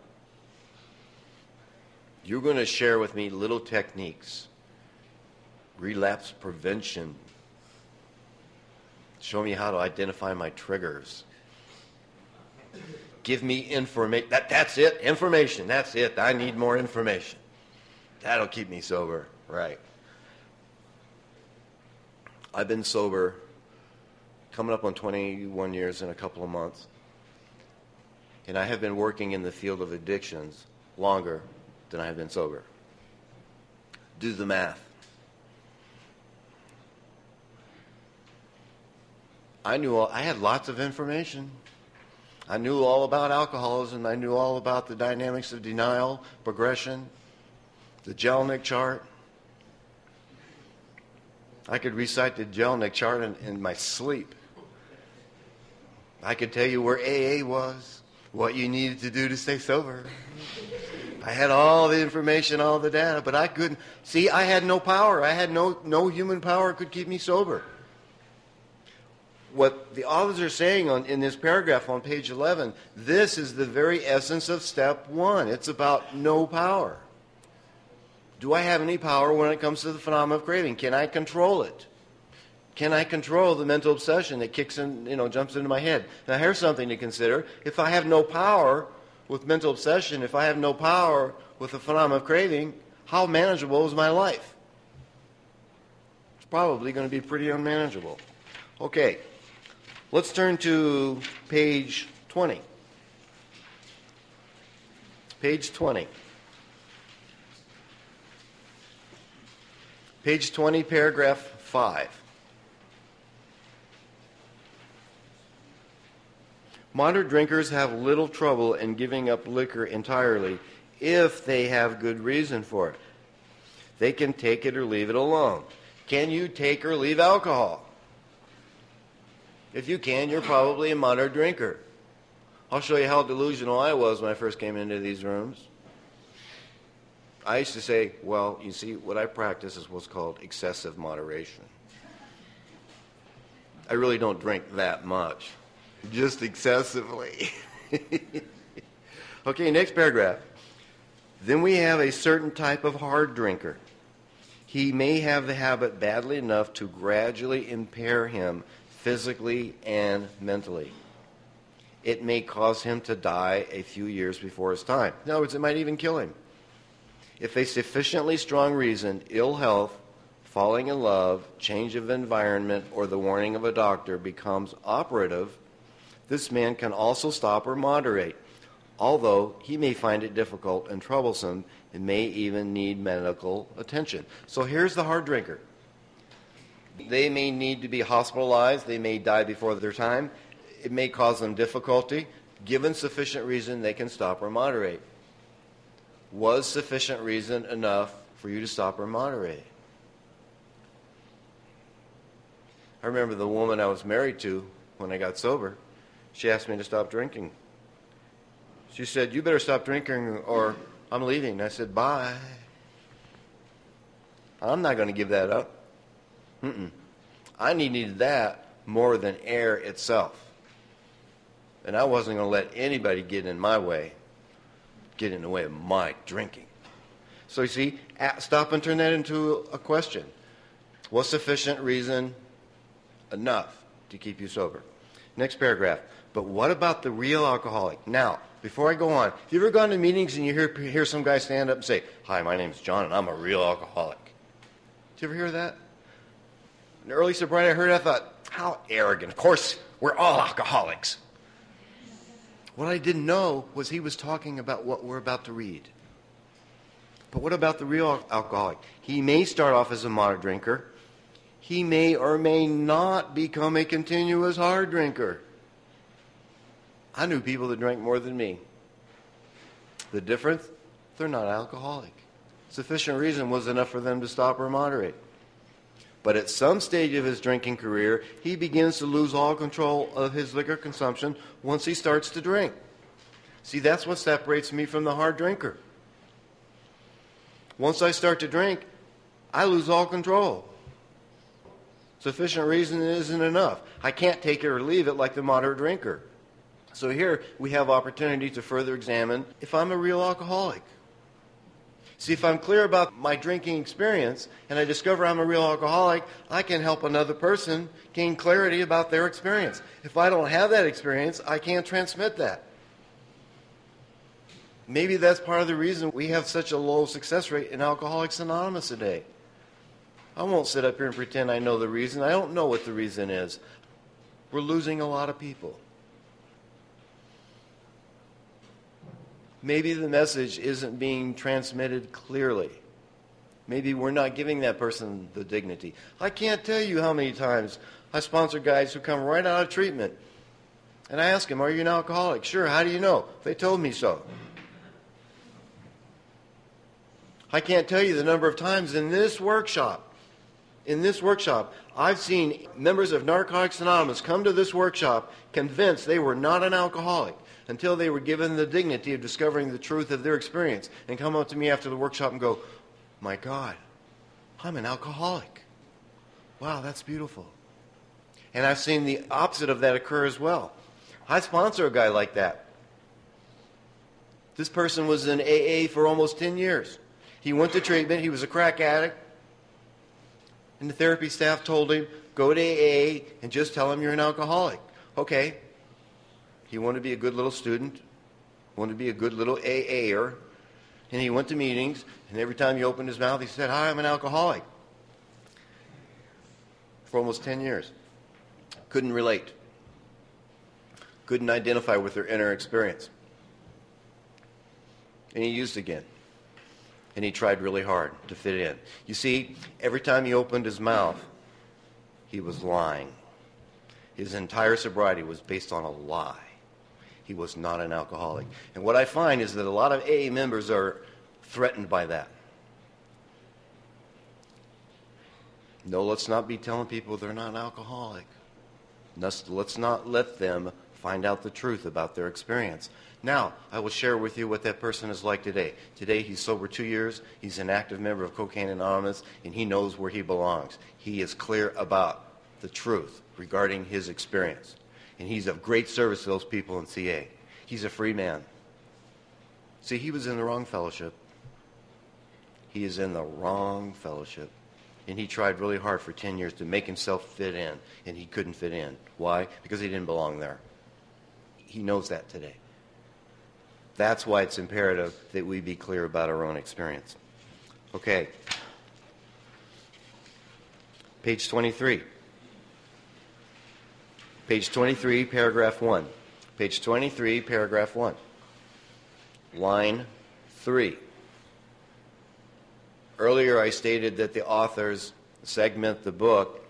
You're going to share with me little techniques, relapse prevention. Show me how to identify my triggers. Give me information. That's it. Information. That's it. I need more information. That'll keep me sober. Right. I've been sober coming up on 21 years in a couple of months. And I have been working in the field of addictions longer than I have been sober. Do the math. I had lots of information. I knew all about alcoholism. I knew all about the dynamics of denial, progression, the Jellinek chart. I could recite the Jellinek chart in my sleep. I could tell you where AA was, what you needed to do to stay sober. I had all the information, all the data, but I couldn't. See, I had no power. I had no human power could keep me sober. What the authors are saying in this paragraph on page 11, this is the very essence of step 1. It's about no power. Do I have any power when it comes to the phenomenon of craving? Can I control it? Can I control the mental obsession that kicks in, jumps into my head? Now here's something to consider. If I have no power with mental obsession, if I have no power with the phenomenon of craving, how manageable is my life? It's probably going to be pretty unmanageable. Okay. Let's turn to page 20. Page 20. Page 20, paragraph 5. Moderate drinkers have little trouble in giving up liquor entirely if they have good reason for it. They can take it or leave it alone. Can you take or leave alcohol? If you can, you're probably a moderate drinker. I'll show you how delusional I was when I first came into these rooms. I used to say, well, you see, what I practice is what's called excessive moderation. I really don't drink that much, just excessively. Okay, next paragraph. Then we have a certain type of hard drinker. He may have the habit badly enough to gradually impair him physically and mentally. It may cause him to die a few years before his time. In other words, it might even kill him. If a sufficiently strong reason, ill health, falling in love, change of environment, or the warning of a doctor becomes operative, this man can also stop or moderate, although he may find it difficult and troublesome and may even need medical attention. So here's the hard drinker. They may need to be hospitalized. They may die before their time. It may cause them difficulty. Given sufficient reason, they can stop or moderate. Was sufficient reason enough for you to stop or moderate? I remember the woman I was married to when I got sober. She asked me to stop drinking. She said, you better stop drinking or I'm leaving. And I said, bye. I'm not going to give that up. I needed that more than air itself. And I wasn't going to let anybody get in my way, get in the way of my drinking. So you see, stop and turn that into a question. Was sufficient reason enough to keep you sober? Next paragraph. But what about the real alcoholic? Now, before I go on, have you ever gone to meetings and you hear some guy stand up and say, hi, my name's John and I'm a real alcoholic? Did you ever hear that? In early sobriety, I heard it, I thought, how arrogant. Of course, we're all alcoholics. What I didn't know was he was talking about what we're about to read. But what about the real alcoholic? He may start off as a moderate drinker. He may or may not become a continuous hard drinker. I knew people that drank more than me. The difference? They're not alcoholic. Sufficient reason was enough for them to stop or moderate. But at some stage of his drinking career, he begins to lose all control of his liquor consumption once he starts to drink. See, that's what separates me from the hard drinker. Once I start to drink, I lose all control. Sufficient reason isn't enough. I can't take it or leave it like the moderate drinker. So here we have opportunity to further examine if I'm a real alcoholic. See, if I'm clear about my drinking experience and I discover I'm a real alcoholic, I can help another person gain clarity about their experience. If I don't have that experience, I can't transmit that. Maybe that's part of the reason we have such a low success rate in Alcoholics Anonymous today. I won't sit up here and pretend I know the reason. I don't know what the reason is. We're losing a lot of people. Maybe the message isn't being transmitted clearly. Maybe we're not giving that person the dignity. I can't tell you how many times I sponsor guys who come right out of treatment. And I ask them, are you an alcoholic? Sure, how do you know? They told me so. I can't tell you the number of times in this workshop, I've seen members of Narcotics Anonymous come to this workshop convinced they were not an alcoholic until they were given the dignity of discovering the truth of their experience and come up to me after the workshop and go, my God, I'm an alcoholic. Wow, that's beautiful. And I've seen the opposite of that occur as well. I sponsor a guy like that. This person was in AA for almost 10 years. He went to treatment. He was a crack addict. And the therapy staff told him, go to AA and just tell him you're an alcoholic. Okay. He wanted to be a good little student, wanted to be a good little AA'er, and he went to meetings, and every time he opened his mouth, he said, hi, I'm an alcoholic. For almost 10 years. Couldn't relate. Couldn't identify with their inner experience. And he used again. And he tried really hard to fit in. You see, every time he opened his mouth, he was lying. His entire sobriety was based on a lie. He was not an alcoholic. And what I find is that a lot of AA members are threatened by that. No, let's not be telling people they're not an alcoholic. Let's not let them find out the truth about their experience. Now, I will share with you what that person is like today. Today, he's sober 2 years. He's an active member of Cocaine Anonymous, and he knows where he belongs. He is clear about the truth regarding his experience. And he's of great service to those people in CA. He's a free man. See, he was in the wrong fellowship. He is in the wrong fellowship. And he tried really hard for 10 years to make himself fit in, and he couldn't fit in. Why? Because he didn't belong there. He knows that today. That's why it's imperative that we be clear about our own experience. Okay. Page 23. Page 23, paragraph 1. Page 23, paragraph 1. Line 3. Earlier I stated that the authors segment the book,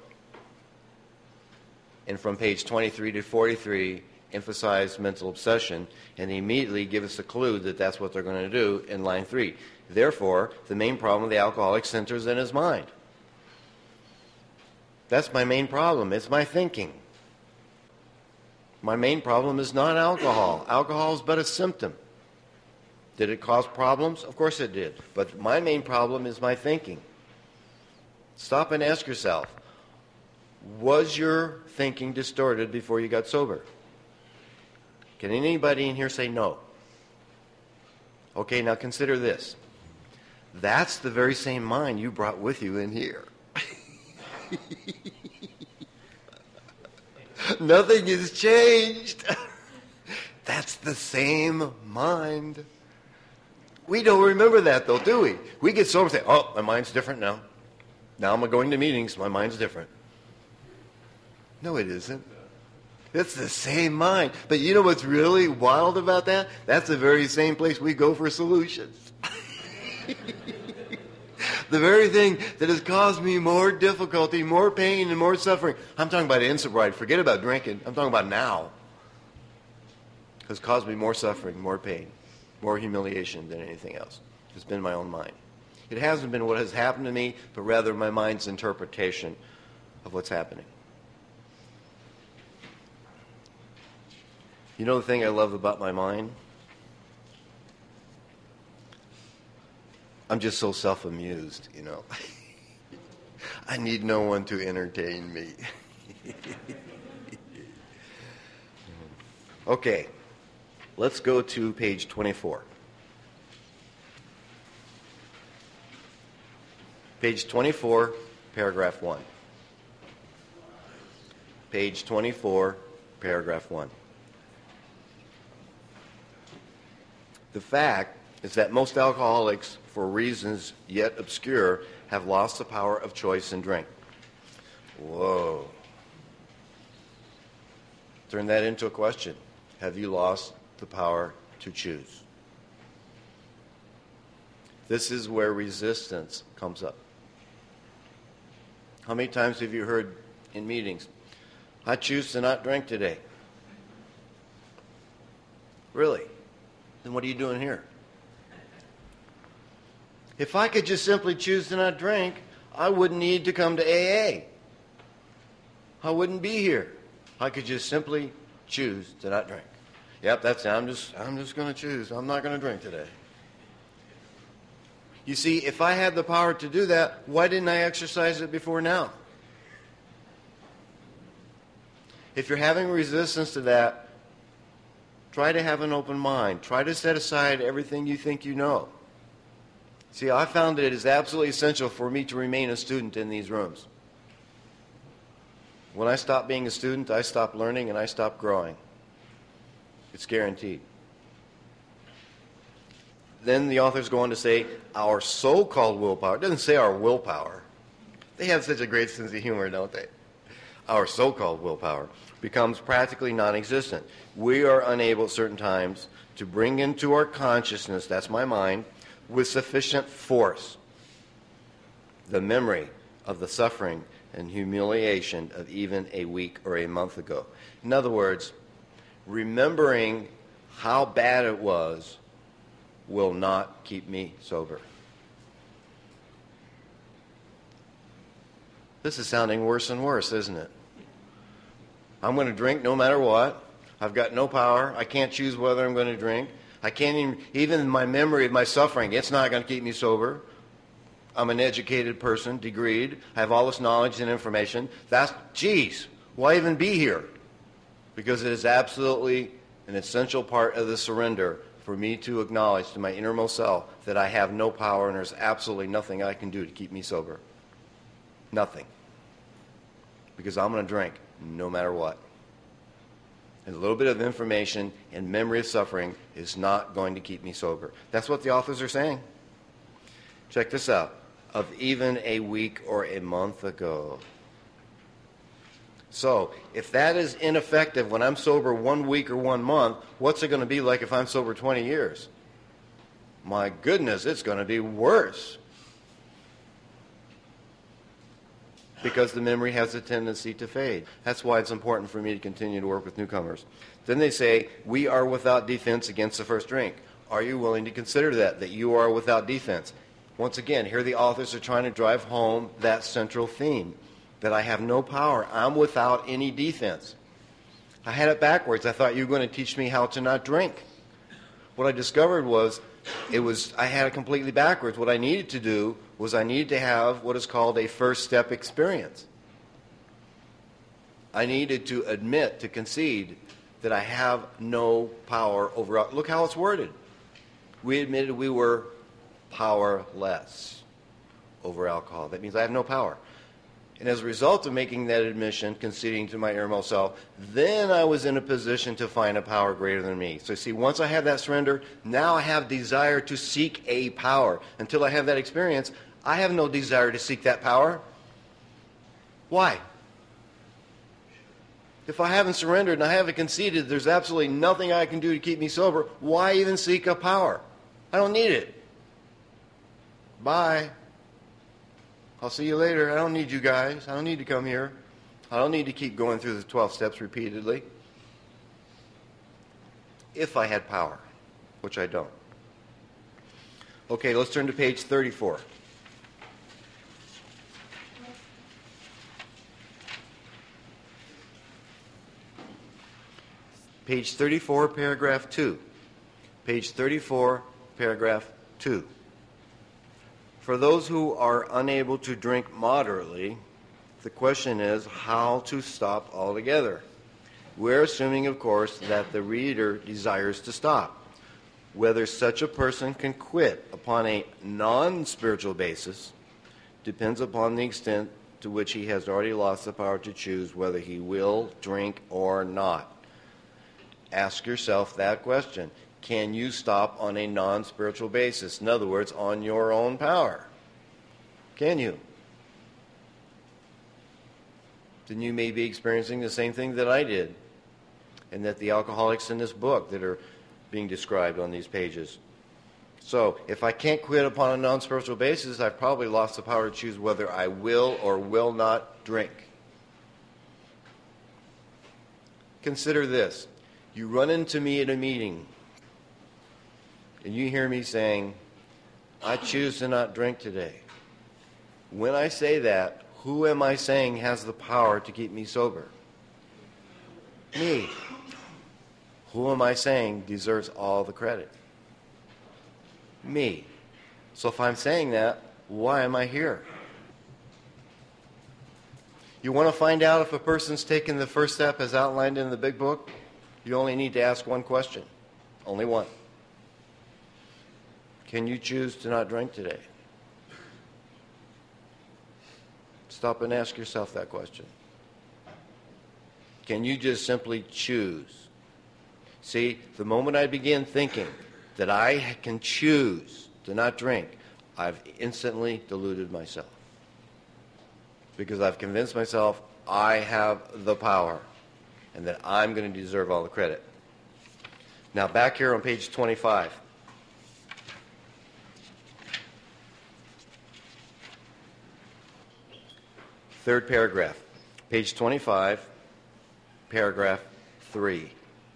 and from page 23 to 43 emphasize mental obsession, and they immediately give us a clue that that's what they're going to do in line 3. Therefore, the main problem of the alcoholic centers in his mind. That's my main problem. It's my thinking. My main problem is not alcohol. Alcohol is but a symptom. Did it cause problems? Of course it did. But my main problem is my thinking. Stop and ask yourself, was your thinking distorted before you got sober? Can anybody in here say no? Okay, now consider this. That's the very same mind you brought with you in here. Nothing has changed. That's the same mind. We don't remember that, though, do we? We get sober and say, oh, my mind's different now. Now I'm going to meetings, my mind's different. No, it isn't. It's the same mind. But you know what's really wild about that? That's the very same place we go for solutions. The very thing that has caused me more difficulty, more pain, and more suffering. I'm talking about in sobriety. Forget about drinking. I'm talking about now. Has caused me more suffering, more pain, more humiliation than anything else. It's been my own mind. It hasn't been what has happened to me, but rather my mind's interpretation of what's happening. You know the thing I love about my mind? I'm just so self-amused, you know. I need no one to entertain me. Okay, let's go to page 24. Page 24, paragraph 1. Page 24, paragraph 1. The fact is that most alcoholics, for reasons yet obscure, have lost the power of choice and drink. Whoa. Turn that into a question. Have you lost the power to choose? This is where resistance comes up. How many times have you heard in meetings, I choose to not drink today? Really? Then what are you doing here? If I could just simply choose to not drink, I wouldn't need to come to AA. I wouldn't be here. I could just simply choose to not drink. Yep, that's it. I'm just going to choose. I'm not going to drink today. You see, if I had the power to do that, why didn't I exercise it before now? If you're having resistance to that, try to have an open mind. Try to set aside everything you think you know. See, I found that it is absolutely essential for me to remain a student in these rooms. When I stop being a student, I stop learning and I stop growing. It's guaranteed. Then the authors go on to say, our so-called willpower. It doesn't say our willpower. They have such a great sense of humor, don't they? Our so-called willpower becomes practically non-existent. We are unable at certain times to bring into our consciousness, that's my mind, with sufficient force the memory of the suffering and humiliation of even a week or a month ago. In other words, remembering how bad it was will not keep me sober. This is sounding worse and worse, isn't it? I'm going to drink no matter what. I've got no power. I can't choose whether I'm going to drink. I can't even my memory of my suffering, it's not going to keep me sober. I'm an educated person, degreed. I have all this knowledge and information. Geez, why even be here? Because it is absolutely an essential part of the surrender for me to acknowledge to my innermost self that I have no power and there's absolutely nothing I can do to keep me sober. Nothing. Because I'm going to drink no matter what. And a little bit of information and memory of suffering is not going to keep me sober. That's what the authors are saying. Check this out. Of even a week or a month ago. So, if that is ineffective when I'm sober 1 week or 1 month, what's it going to be like if I'm sober 20 years? My goodness, it's going to be worse. Because the memory has a tendency to fade. That's why it's important for me to continue to work with newcomers. Then they say, we are without defense against the first drink. Are you willing to consider that you are without defense? Once again, here the authors are trying to drive home that central theme, that I have no power. I'm without any defense. I had it backwards. I thought you were going to teach me how to not drink. What I discovered was, I had it completely backwards. What I needed to do was I needed to have what is called a first step experience. I needed to admit, to concede, that I have no power over. Look how it's worded. We admitted we were powerless over alcohol. That means I have no power. And as a result of making that admission, conceding to my innermost self, then I was in a position to find a power greater than me. So see, once I have that surrender, now I have desire to seek a power. Until I have that experience, I have no desire to seek that power. Why? If I haven't surrendered and I haven't conceded, there's absolutely nothing I can do to keep me sober. Why even seek a power? I don't need it. Bye. I'll see you later. I don't need you guys. I don't need to come here. I don't need to keep going through the 12 steps repeatedly. If I had power, which I don't. Okay, let's turn to page 34. Page 34, paragraph 2. Page 34, paragraph 2. For those who are unable to drink moderately, the question is how to stop altogether. We're assuming, of course, that the reader desires to stop. Whether such a person can quit upon a non-spiritual basis depends upon the extent to which he has already lost the power to choose whether he will drink or not. Ask yourself that question. Can you stop on a non-spiritual basis? In other words, on your own power. Can you? Then you may be experiencing the same thing that I did, and that the alcoholics in this book that are being described on these pages. So, if I can't quit upon a non-spiritual basis, I've probably lost the power to choose whether I will or will not drink. Consider this. You run into me at a meeting, and you hear me saying, I choose to not drink today. When I say that, who am I saying has the power to keep me sober? Me. Who am I saying deserves all the credit? Me. So if I'm saying that, why am I here? You want to find out if a person's taken the first step as outlined in the big book? You only need to ask one question. Only one. Can you choose to not drink today? Stop and ask yourself that question. Can you just simply choose? See, the moment I begin thinking that I can choose to not drink, I've instantly deluded myself. Because I've convinced myself I have the power and that I'm going to deserve all the credit. Now back here on page 25. Third paragraph, page 25, paragraph 3.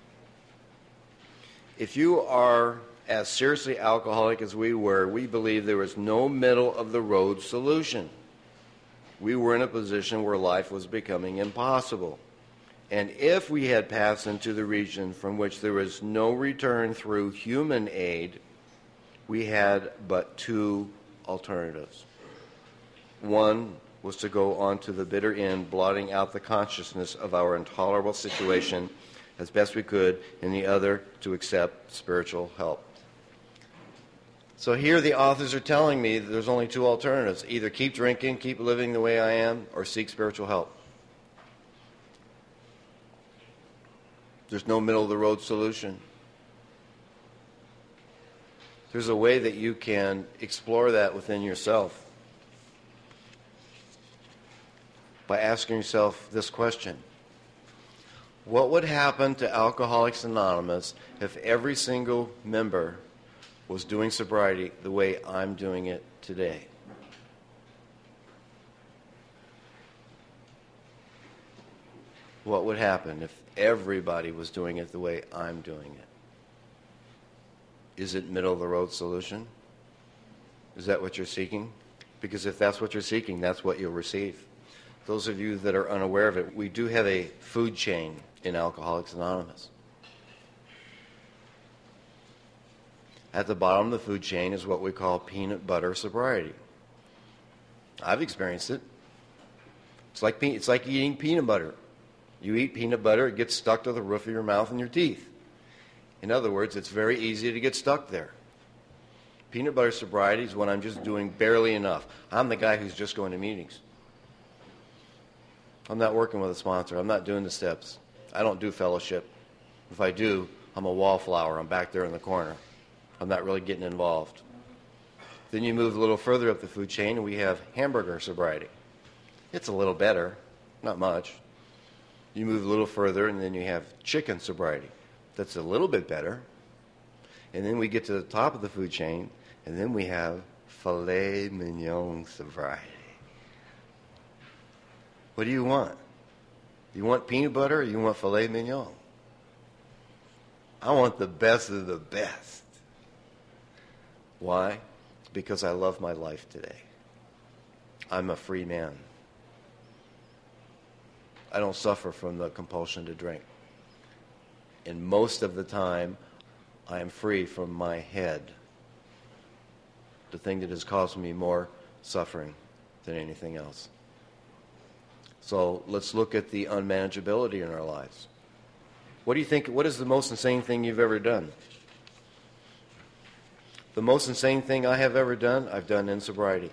If you are as seriously alcoholic as we were, we believe there was no middle-of-the-road solution. We were in a position where life was becoming impossible. And if we had passed into the region from which there was no return through human aid, we had but two alternatives. One was to go on to the bitter end, blotting out the consciousness of our intolerable situation as best we could, and the other to accept spiritual help. So here the authors are telling me that there's only two alternatives. Either keep drinking, keep living the way I am, or seek spiritual help. There's no middle-of-the-road solution. There's a way that you can explore that within yourself by asking yourself this question. What would happen to Alcoholics Anonymous if every single member was doing sobriety the way I'm doing it today? What would happen if everybody was doing it the way I'm doing it? Is it middle-of-the-road solution? Is that what you're seeking? Because if that's what you're seeking, that's what you'll receive. Those of you that are unaware of it, we do have a food chain in Alcoholics Anonymous. At the bottom of the food chain is what we call peanut butter sobriety. I've experienced it. It's like eating peanut butter. You eat peanut butter, it gets stuck to the roof of your mouth and your teeth. In other words, it's very easy to get stuck there. Peanut butter sobriety is when I'm just doing barely enough. I'm the guy who's just going to meetings. I'm not working with a sponsor. I'm not doing the steps. I don't do fellowship. If I do, I'm a wallflower. I'm back there in the corner. I'm not really getting involved. Then you move a little further up the food chain, and we have hamburger sobriety. It's a little better, not much. You move a little further, and then you have chicken sobriety. That's a little bit better. And then we get to the top of the food chain, and then we have filet mignon sobriety. What do you want? You want peanut butter or you want filet mignon? I want the best of the best. Why? Because I love my life today. I'm a free man. I don't suffer from the compulsion to drink. And most of the time, I am free from my head, the thing that has caused me more suffering than anything else. So let's look at the unmanageability in our lives. What do you think, what is the most insane thing you've ever done? The most insane thing I have ever done, I've done in sobriety.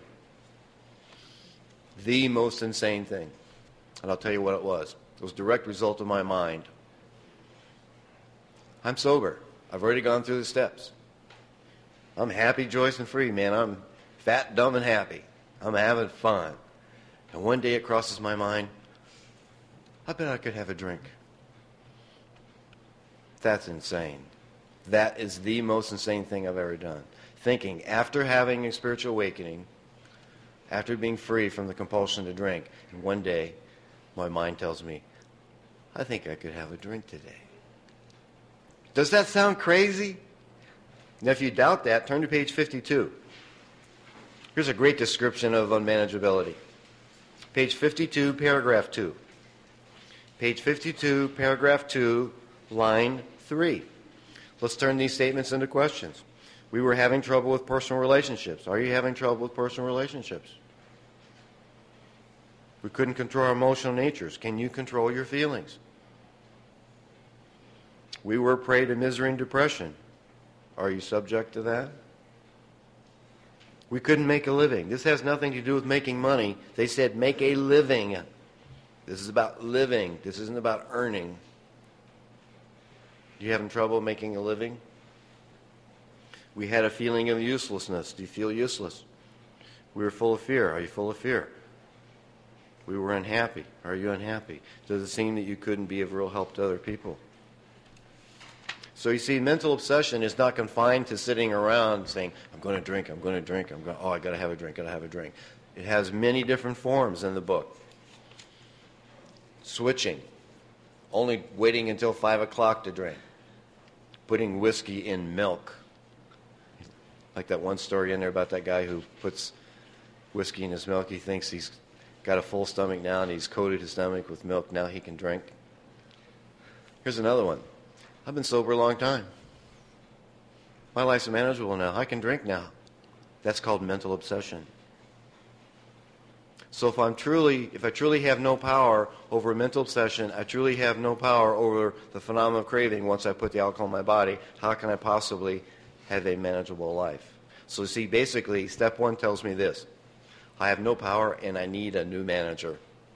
The most insane thing. And I'll tell you what it was. It was a direct result of my mind. I'm sober. I've already gone through the steps. I'm happy, joyous, and free, man. I'm fat, dumb, and happy. I'm having fun. And one day it crosses my mind, I bet I could have a drink. That's insane. That is the most insane thing I've ever done. Thinking, after having a spiritual awakening, after being free from the compulsion to drink, and one day my mind tells me, I think I could have a drink today. Does that sound crazy? Now, if you doubt that, turn to page 52. Here's a great description of unmanageability. Page 52, paragraph 2. Page 52, paragraph 2, line 3. Let's turn these statements into questions. We were having trouble with personal relationships. Are you having trouble with personal relationships? We couldn't control our emotional natures. Can you control your feelings? We were a prey to misery and depression. Are you subject to that? We couldn't make a living. This has nothing to do with making money. They said make a living. This is about living. This isn't about earning. You having trouble making a living? We had a feeling of uselessness. Do you feel useless? We were full of fear. Are you full of fear? We were unhappy. Are you unhappy? Does it seem that you couldn't be of real help to other people? So you see, mental obsession is not confined to sitting around saying, I'm going to drink, I'm going to drink, I got to have a drink, got to have a drink. It has many different forms in the book. Switching, only waiting until 5 o'clock to drink. Putting whiskey in milk. Like that one story in there about that guy who puts whiskey in his milk. He thinks he's got a full stomach now and he's coated his stomach with milk. Now he can drink. Here's another one. I've been sober a long time. My life's manageable now. I can drink now. That's called mental obsession. So if I truly have no power over mental obsession, I truly have no power over the phenomenon of craving once I put the alcohol in my body, how can I possibly have a manageable life? So see, basically, step one tells me this. I have no power and I need a new manager.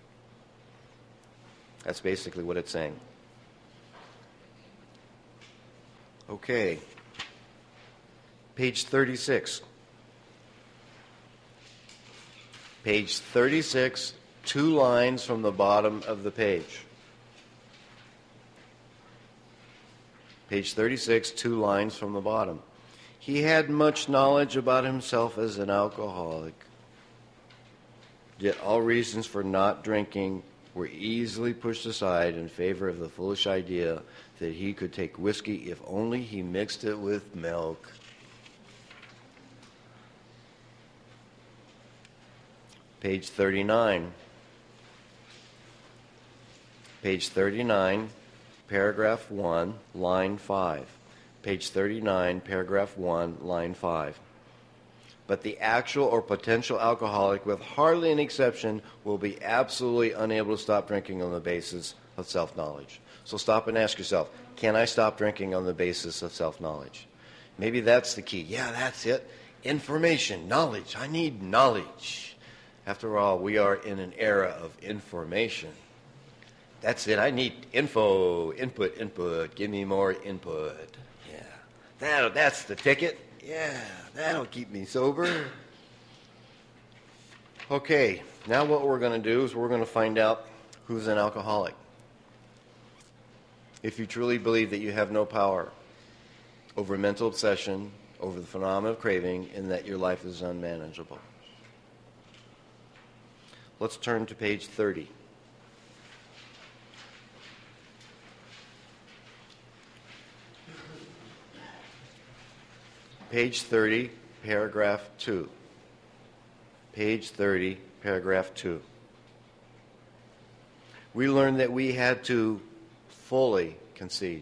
That's basically what it's saying. Okay. Page 36. Page 36, 2 lines from the bottom of the page. Page 36, 2 lines from the bottom. He had much knowledge about himself as an alcoholic. Yet all reasons for not drinking were easily pushed aside in favor of the foolish idea that he could take whiskey if only he mixed it with milk. Page 39. Page 39, paragraph 1, line 5. Page 39, paragraph 1, line 5. But the actual or potential alcoholic, with hardly an exception, will be absolutely unable to stop drinking on the basis of self-knowledge. So stop and ask yourself, can I stop drinking on the basis of self-knowledge? Maybe that's the key. Yeah, that's it. Information, knowledge. I need knowledge. After all, we are in an era of information. That's it. I need info, input. Give me more input. Yeah, that's the ticket. Yeah, that'll keep me sober. Okay, now what we're going to do is we're going to find out who's an alcoholic. If you truly believe that you have no power over mental obsession, over the phenomenon of craving, and that your life is unmanageable. Let's turn to page 30. Page 30, paragraph 2. Page 30, paragraph 2. We learned that we had to fully concede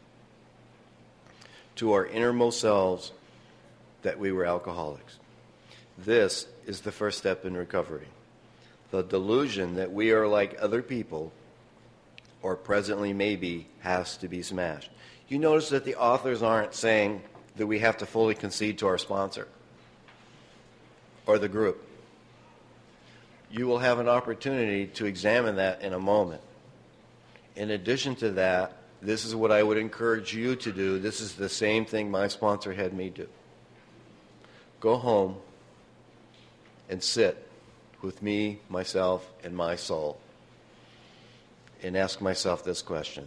to our innermost selves that we were alcoholics. This is the first step in recovery. The delusion that we are like other people, or presently maybe, has to be smashed. You notice that the authors aren't saying that we have to fully concede to our sponsor or the group. You will have an opportunity to examine that in a moment. In addition to that, this is what I would encourage you to do. This is the same thing my sponsor had me do. Go home and sit with me, myself, and my soul, and ask myself this question.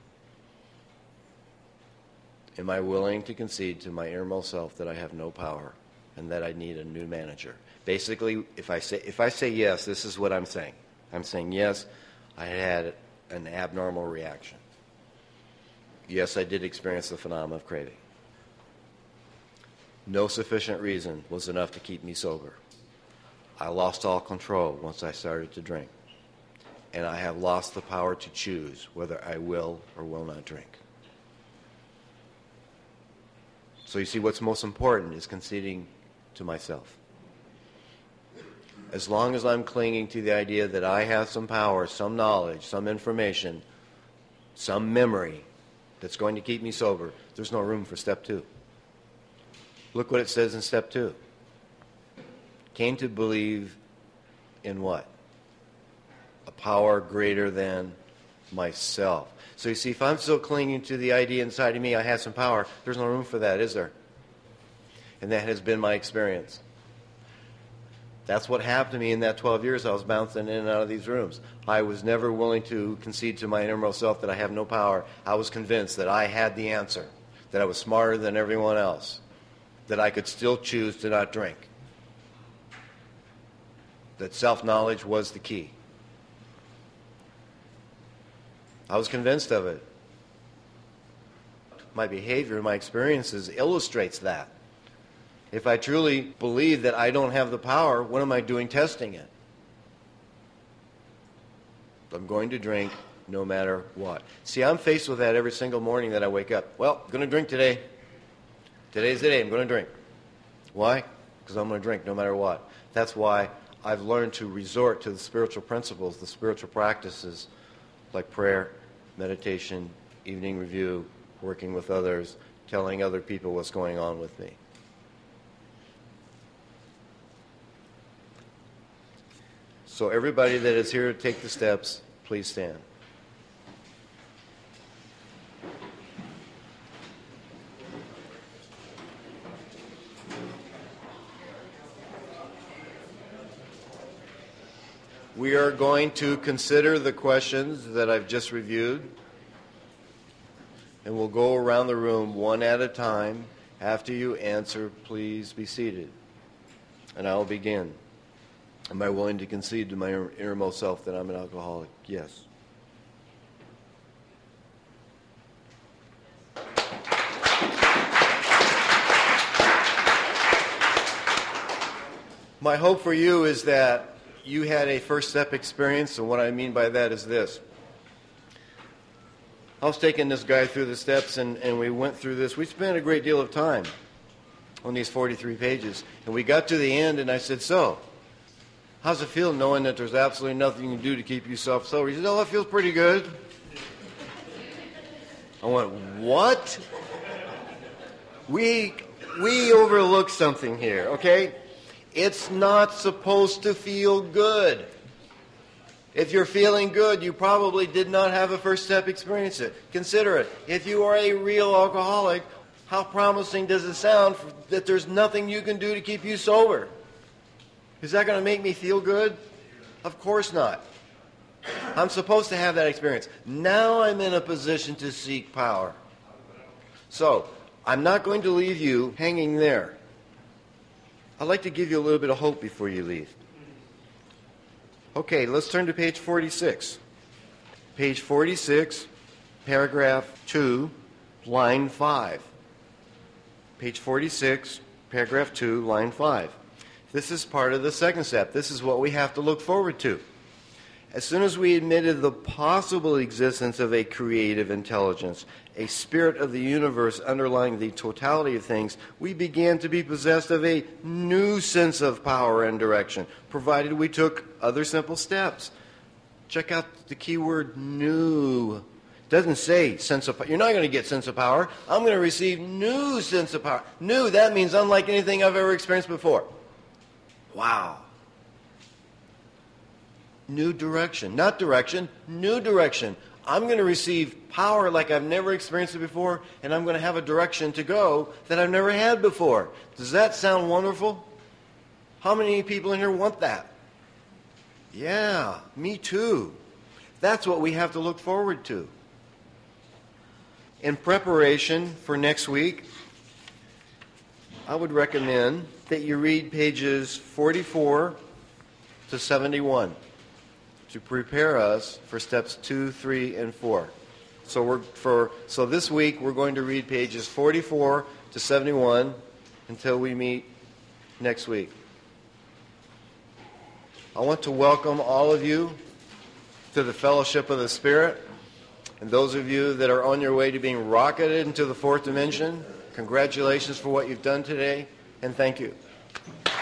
Am I willing to concede to my innermost self that I have no power and that I need a new manager? Basically, if I say yes, this is what I'm saying. I'm saying yes, I had an abnormal reaction. Yes, I did experience the phenomenon of craving. No sufficient reason was enough to keep me sober. I lost all control once I started to drink. And I have lost the power to choose whether I will or will not drink. So you see, what's most important is conceding to myself. As long as I'm clinging to the idea that I have some power, some knowledge, some information, some memory that's going to keep me sober, there's no room for step 2. Look what it says in step 2. Came to believe in what? A power greater than myself. So you see, if I'm still clinging to the idea inside of me I have some power, there's no room for that, is there? And that has been my experience. That's what happened to me in that 12 years I was bouncing in and out of these rooms. I was never willing to concede to my innermost self that I have no power. I was convinced that I had the answer, that I was smarter than everyone else, that I could still choose to not drink, that self-knowledge was the key. I was convinced of it. My behavior, my experiences illustrates that. If I truly believe that I don't have the power, what am I doing testing it? I'm going to drink no matter what. See, I'm faced with that every single morning that I wake up. Well, I'm going to drink today. Today's the day. I'm going to drink. Why? Because I'm going to drink no matter what. That's why I've learned to resort to the spiritual principles, the spiritual practices like prayer, meditation, evening review, working with others, telling other people what's going on with me. So everybody that is here to take the steps, please stand. We are going to consider the questions that I've just reviewed, and we'll go around the room one at a time. After you answer, please be seated, and I will begin. Am I willing to concede to my innermost self that I'm an alcoholic? Yes. My hope for you is that you had a first step experience, and what I mean by that is this. I was taking this guy through the steps, and we went through this. We spent a great deal of time on these 43 pages, and we got to the end, and I said, so, how's it feel knowing that there's absolutely nothing you can do to keep yourself sober? He said, oh, it feels pretty good. I went, what? We overlooked something here, okay? It's not supposed to feel good. If you're feeling good, you probably did not have a first step experience. Consider it. If you are a real alcoholic, how promising does it sound that there's nothing you can do to keep you sober? Is that going to make me feel good? Of course not. I'm supposed to have that experience. Now I'm in a position to seek power. So, I'm not going to leave you hanging there. I'd like to give you a little bit of hope before you leave. Okay, let's turn to page 46. Page 46, paragraph 2, line 5. Page 46, paragraph 2, line 5. This is part of the second step. This is what we have to look forward to. As soon as we admitted the possible existence of a creative intelligence, a spirit of the universe underlying the totality of things, we began to be possessed of a new sense of power and direction, provided we took other simple steps. Check out the key word new. It doesn't say sense of power. You're not going to get sense of power. I'm going to receive new sense of power. New, that means unlike anything I've ever experienced before. Wow. New direction. Not direction, new direction. I'm going to receive power like I've never experienced it before, and I'm going to have a direction to go that I've never had before. Does that sound wonderful? How many people in here want that? Yeah, me too. That's what we have to look forward to. In preparation for next week, I would recommend that you read pages 44 to 71. To prepare us for steps 2, 3, and 4. So this week we're going to read pages 44 to 71 until we meet next week. I want to welcome all of you to the Fellowship of the Spirit, and those of you that are on your way to being rocketed into the fourth dimension, congratulations for what you've done today, and thank you.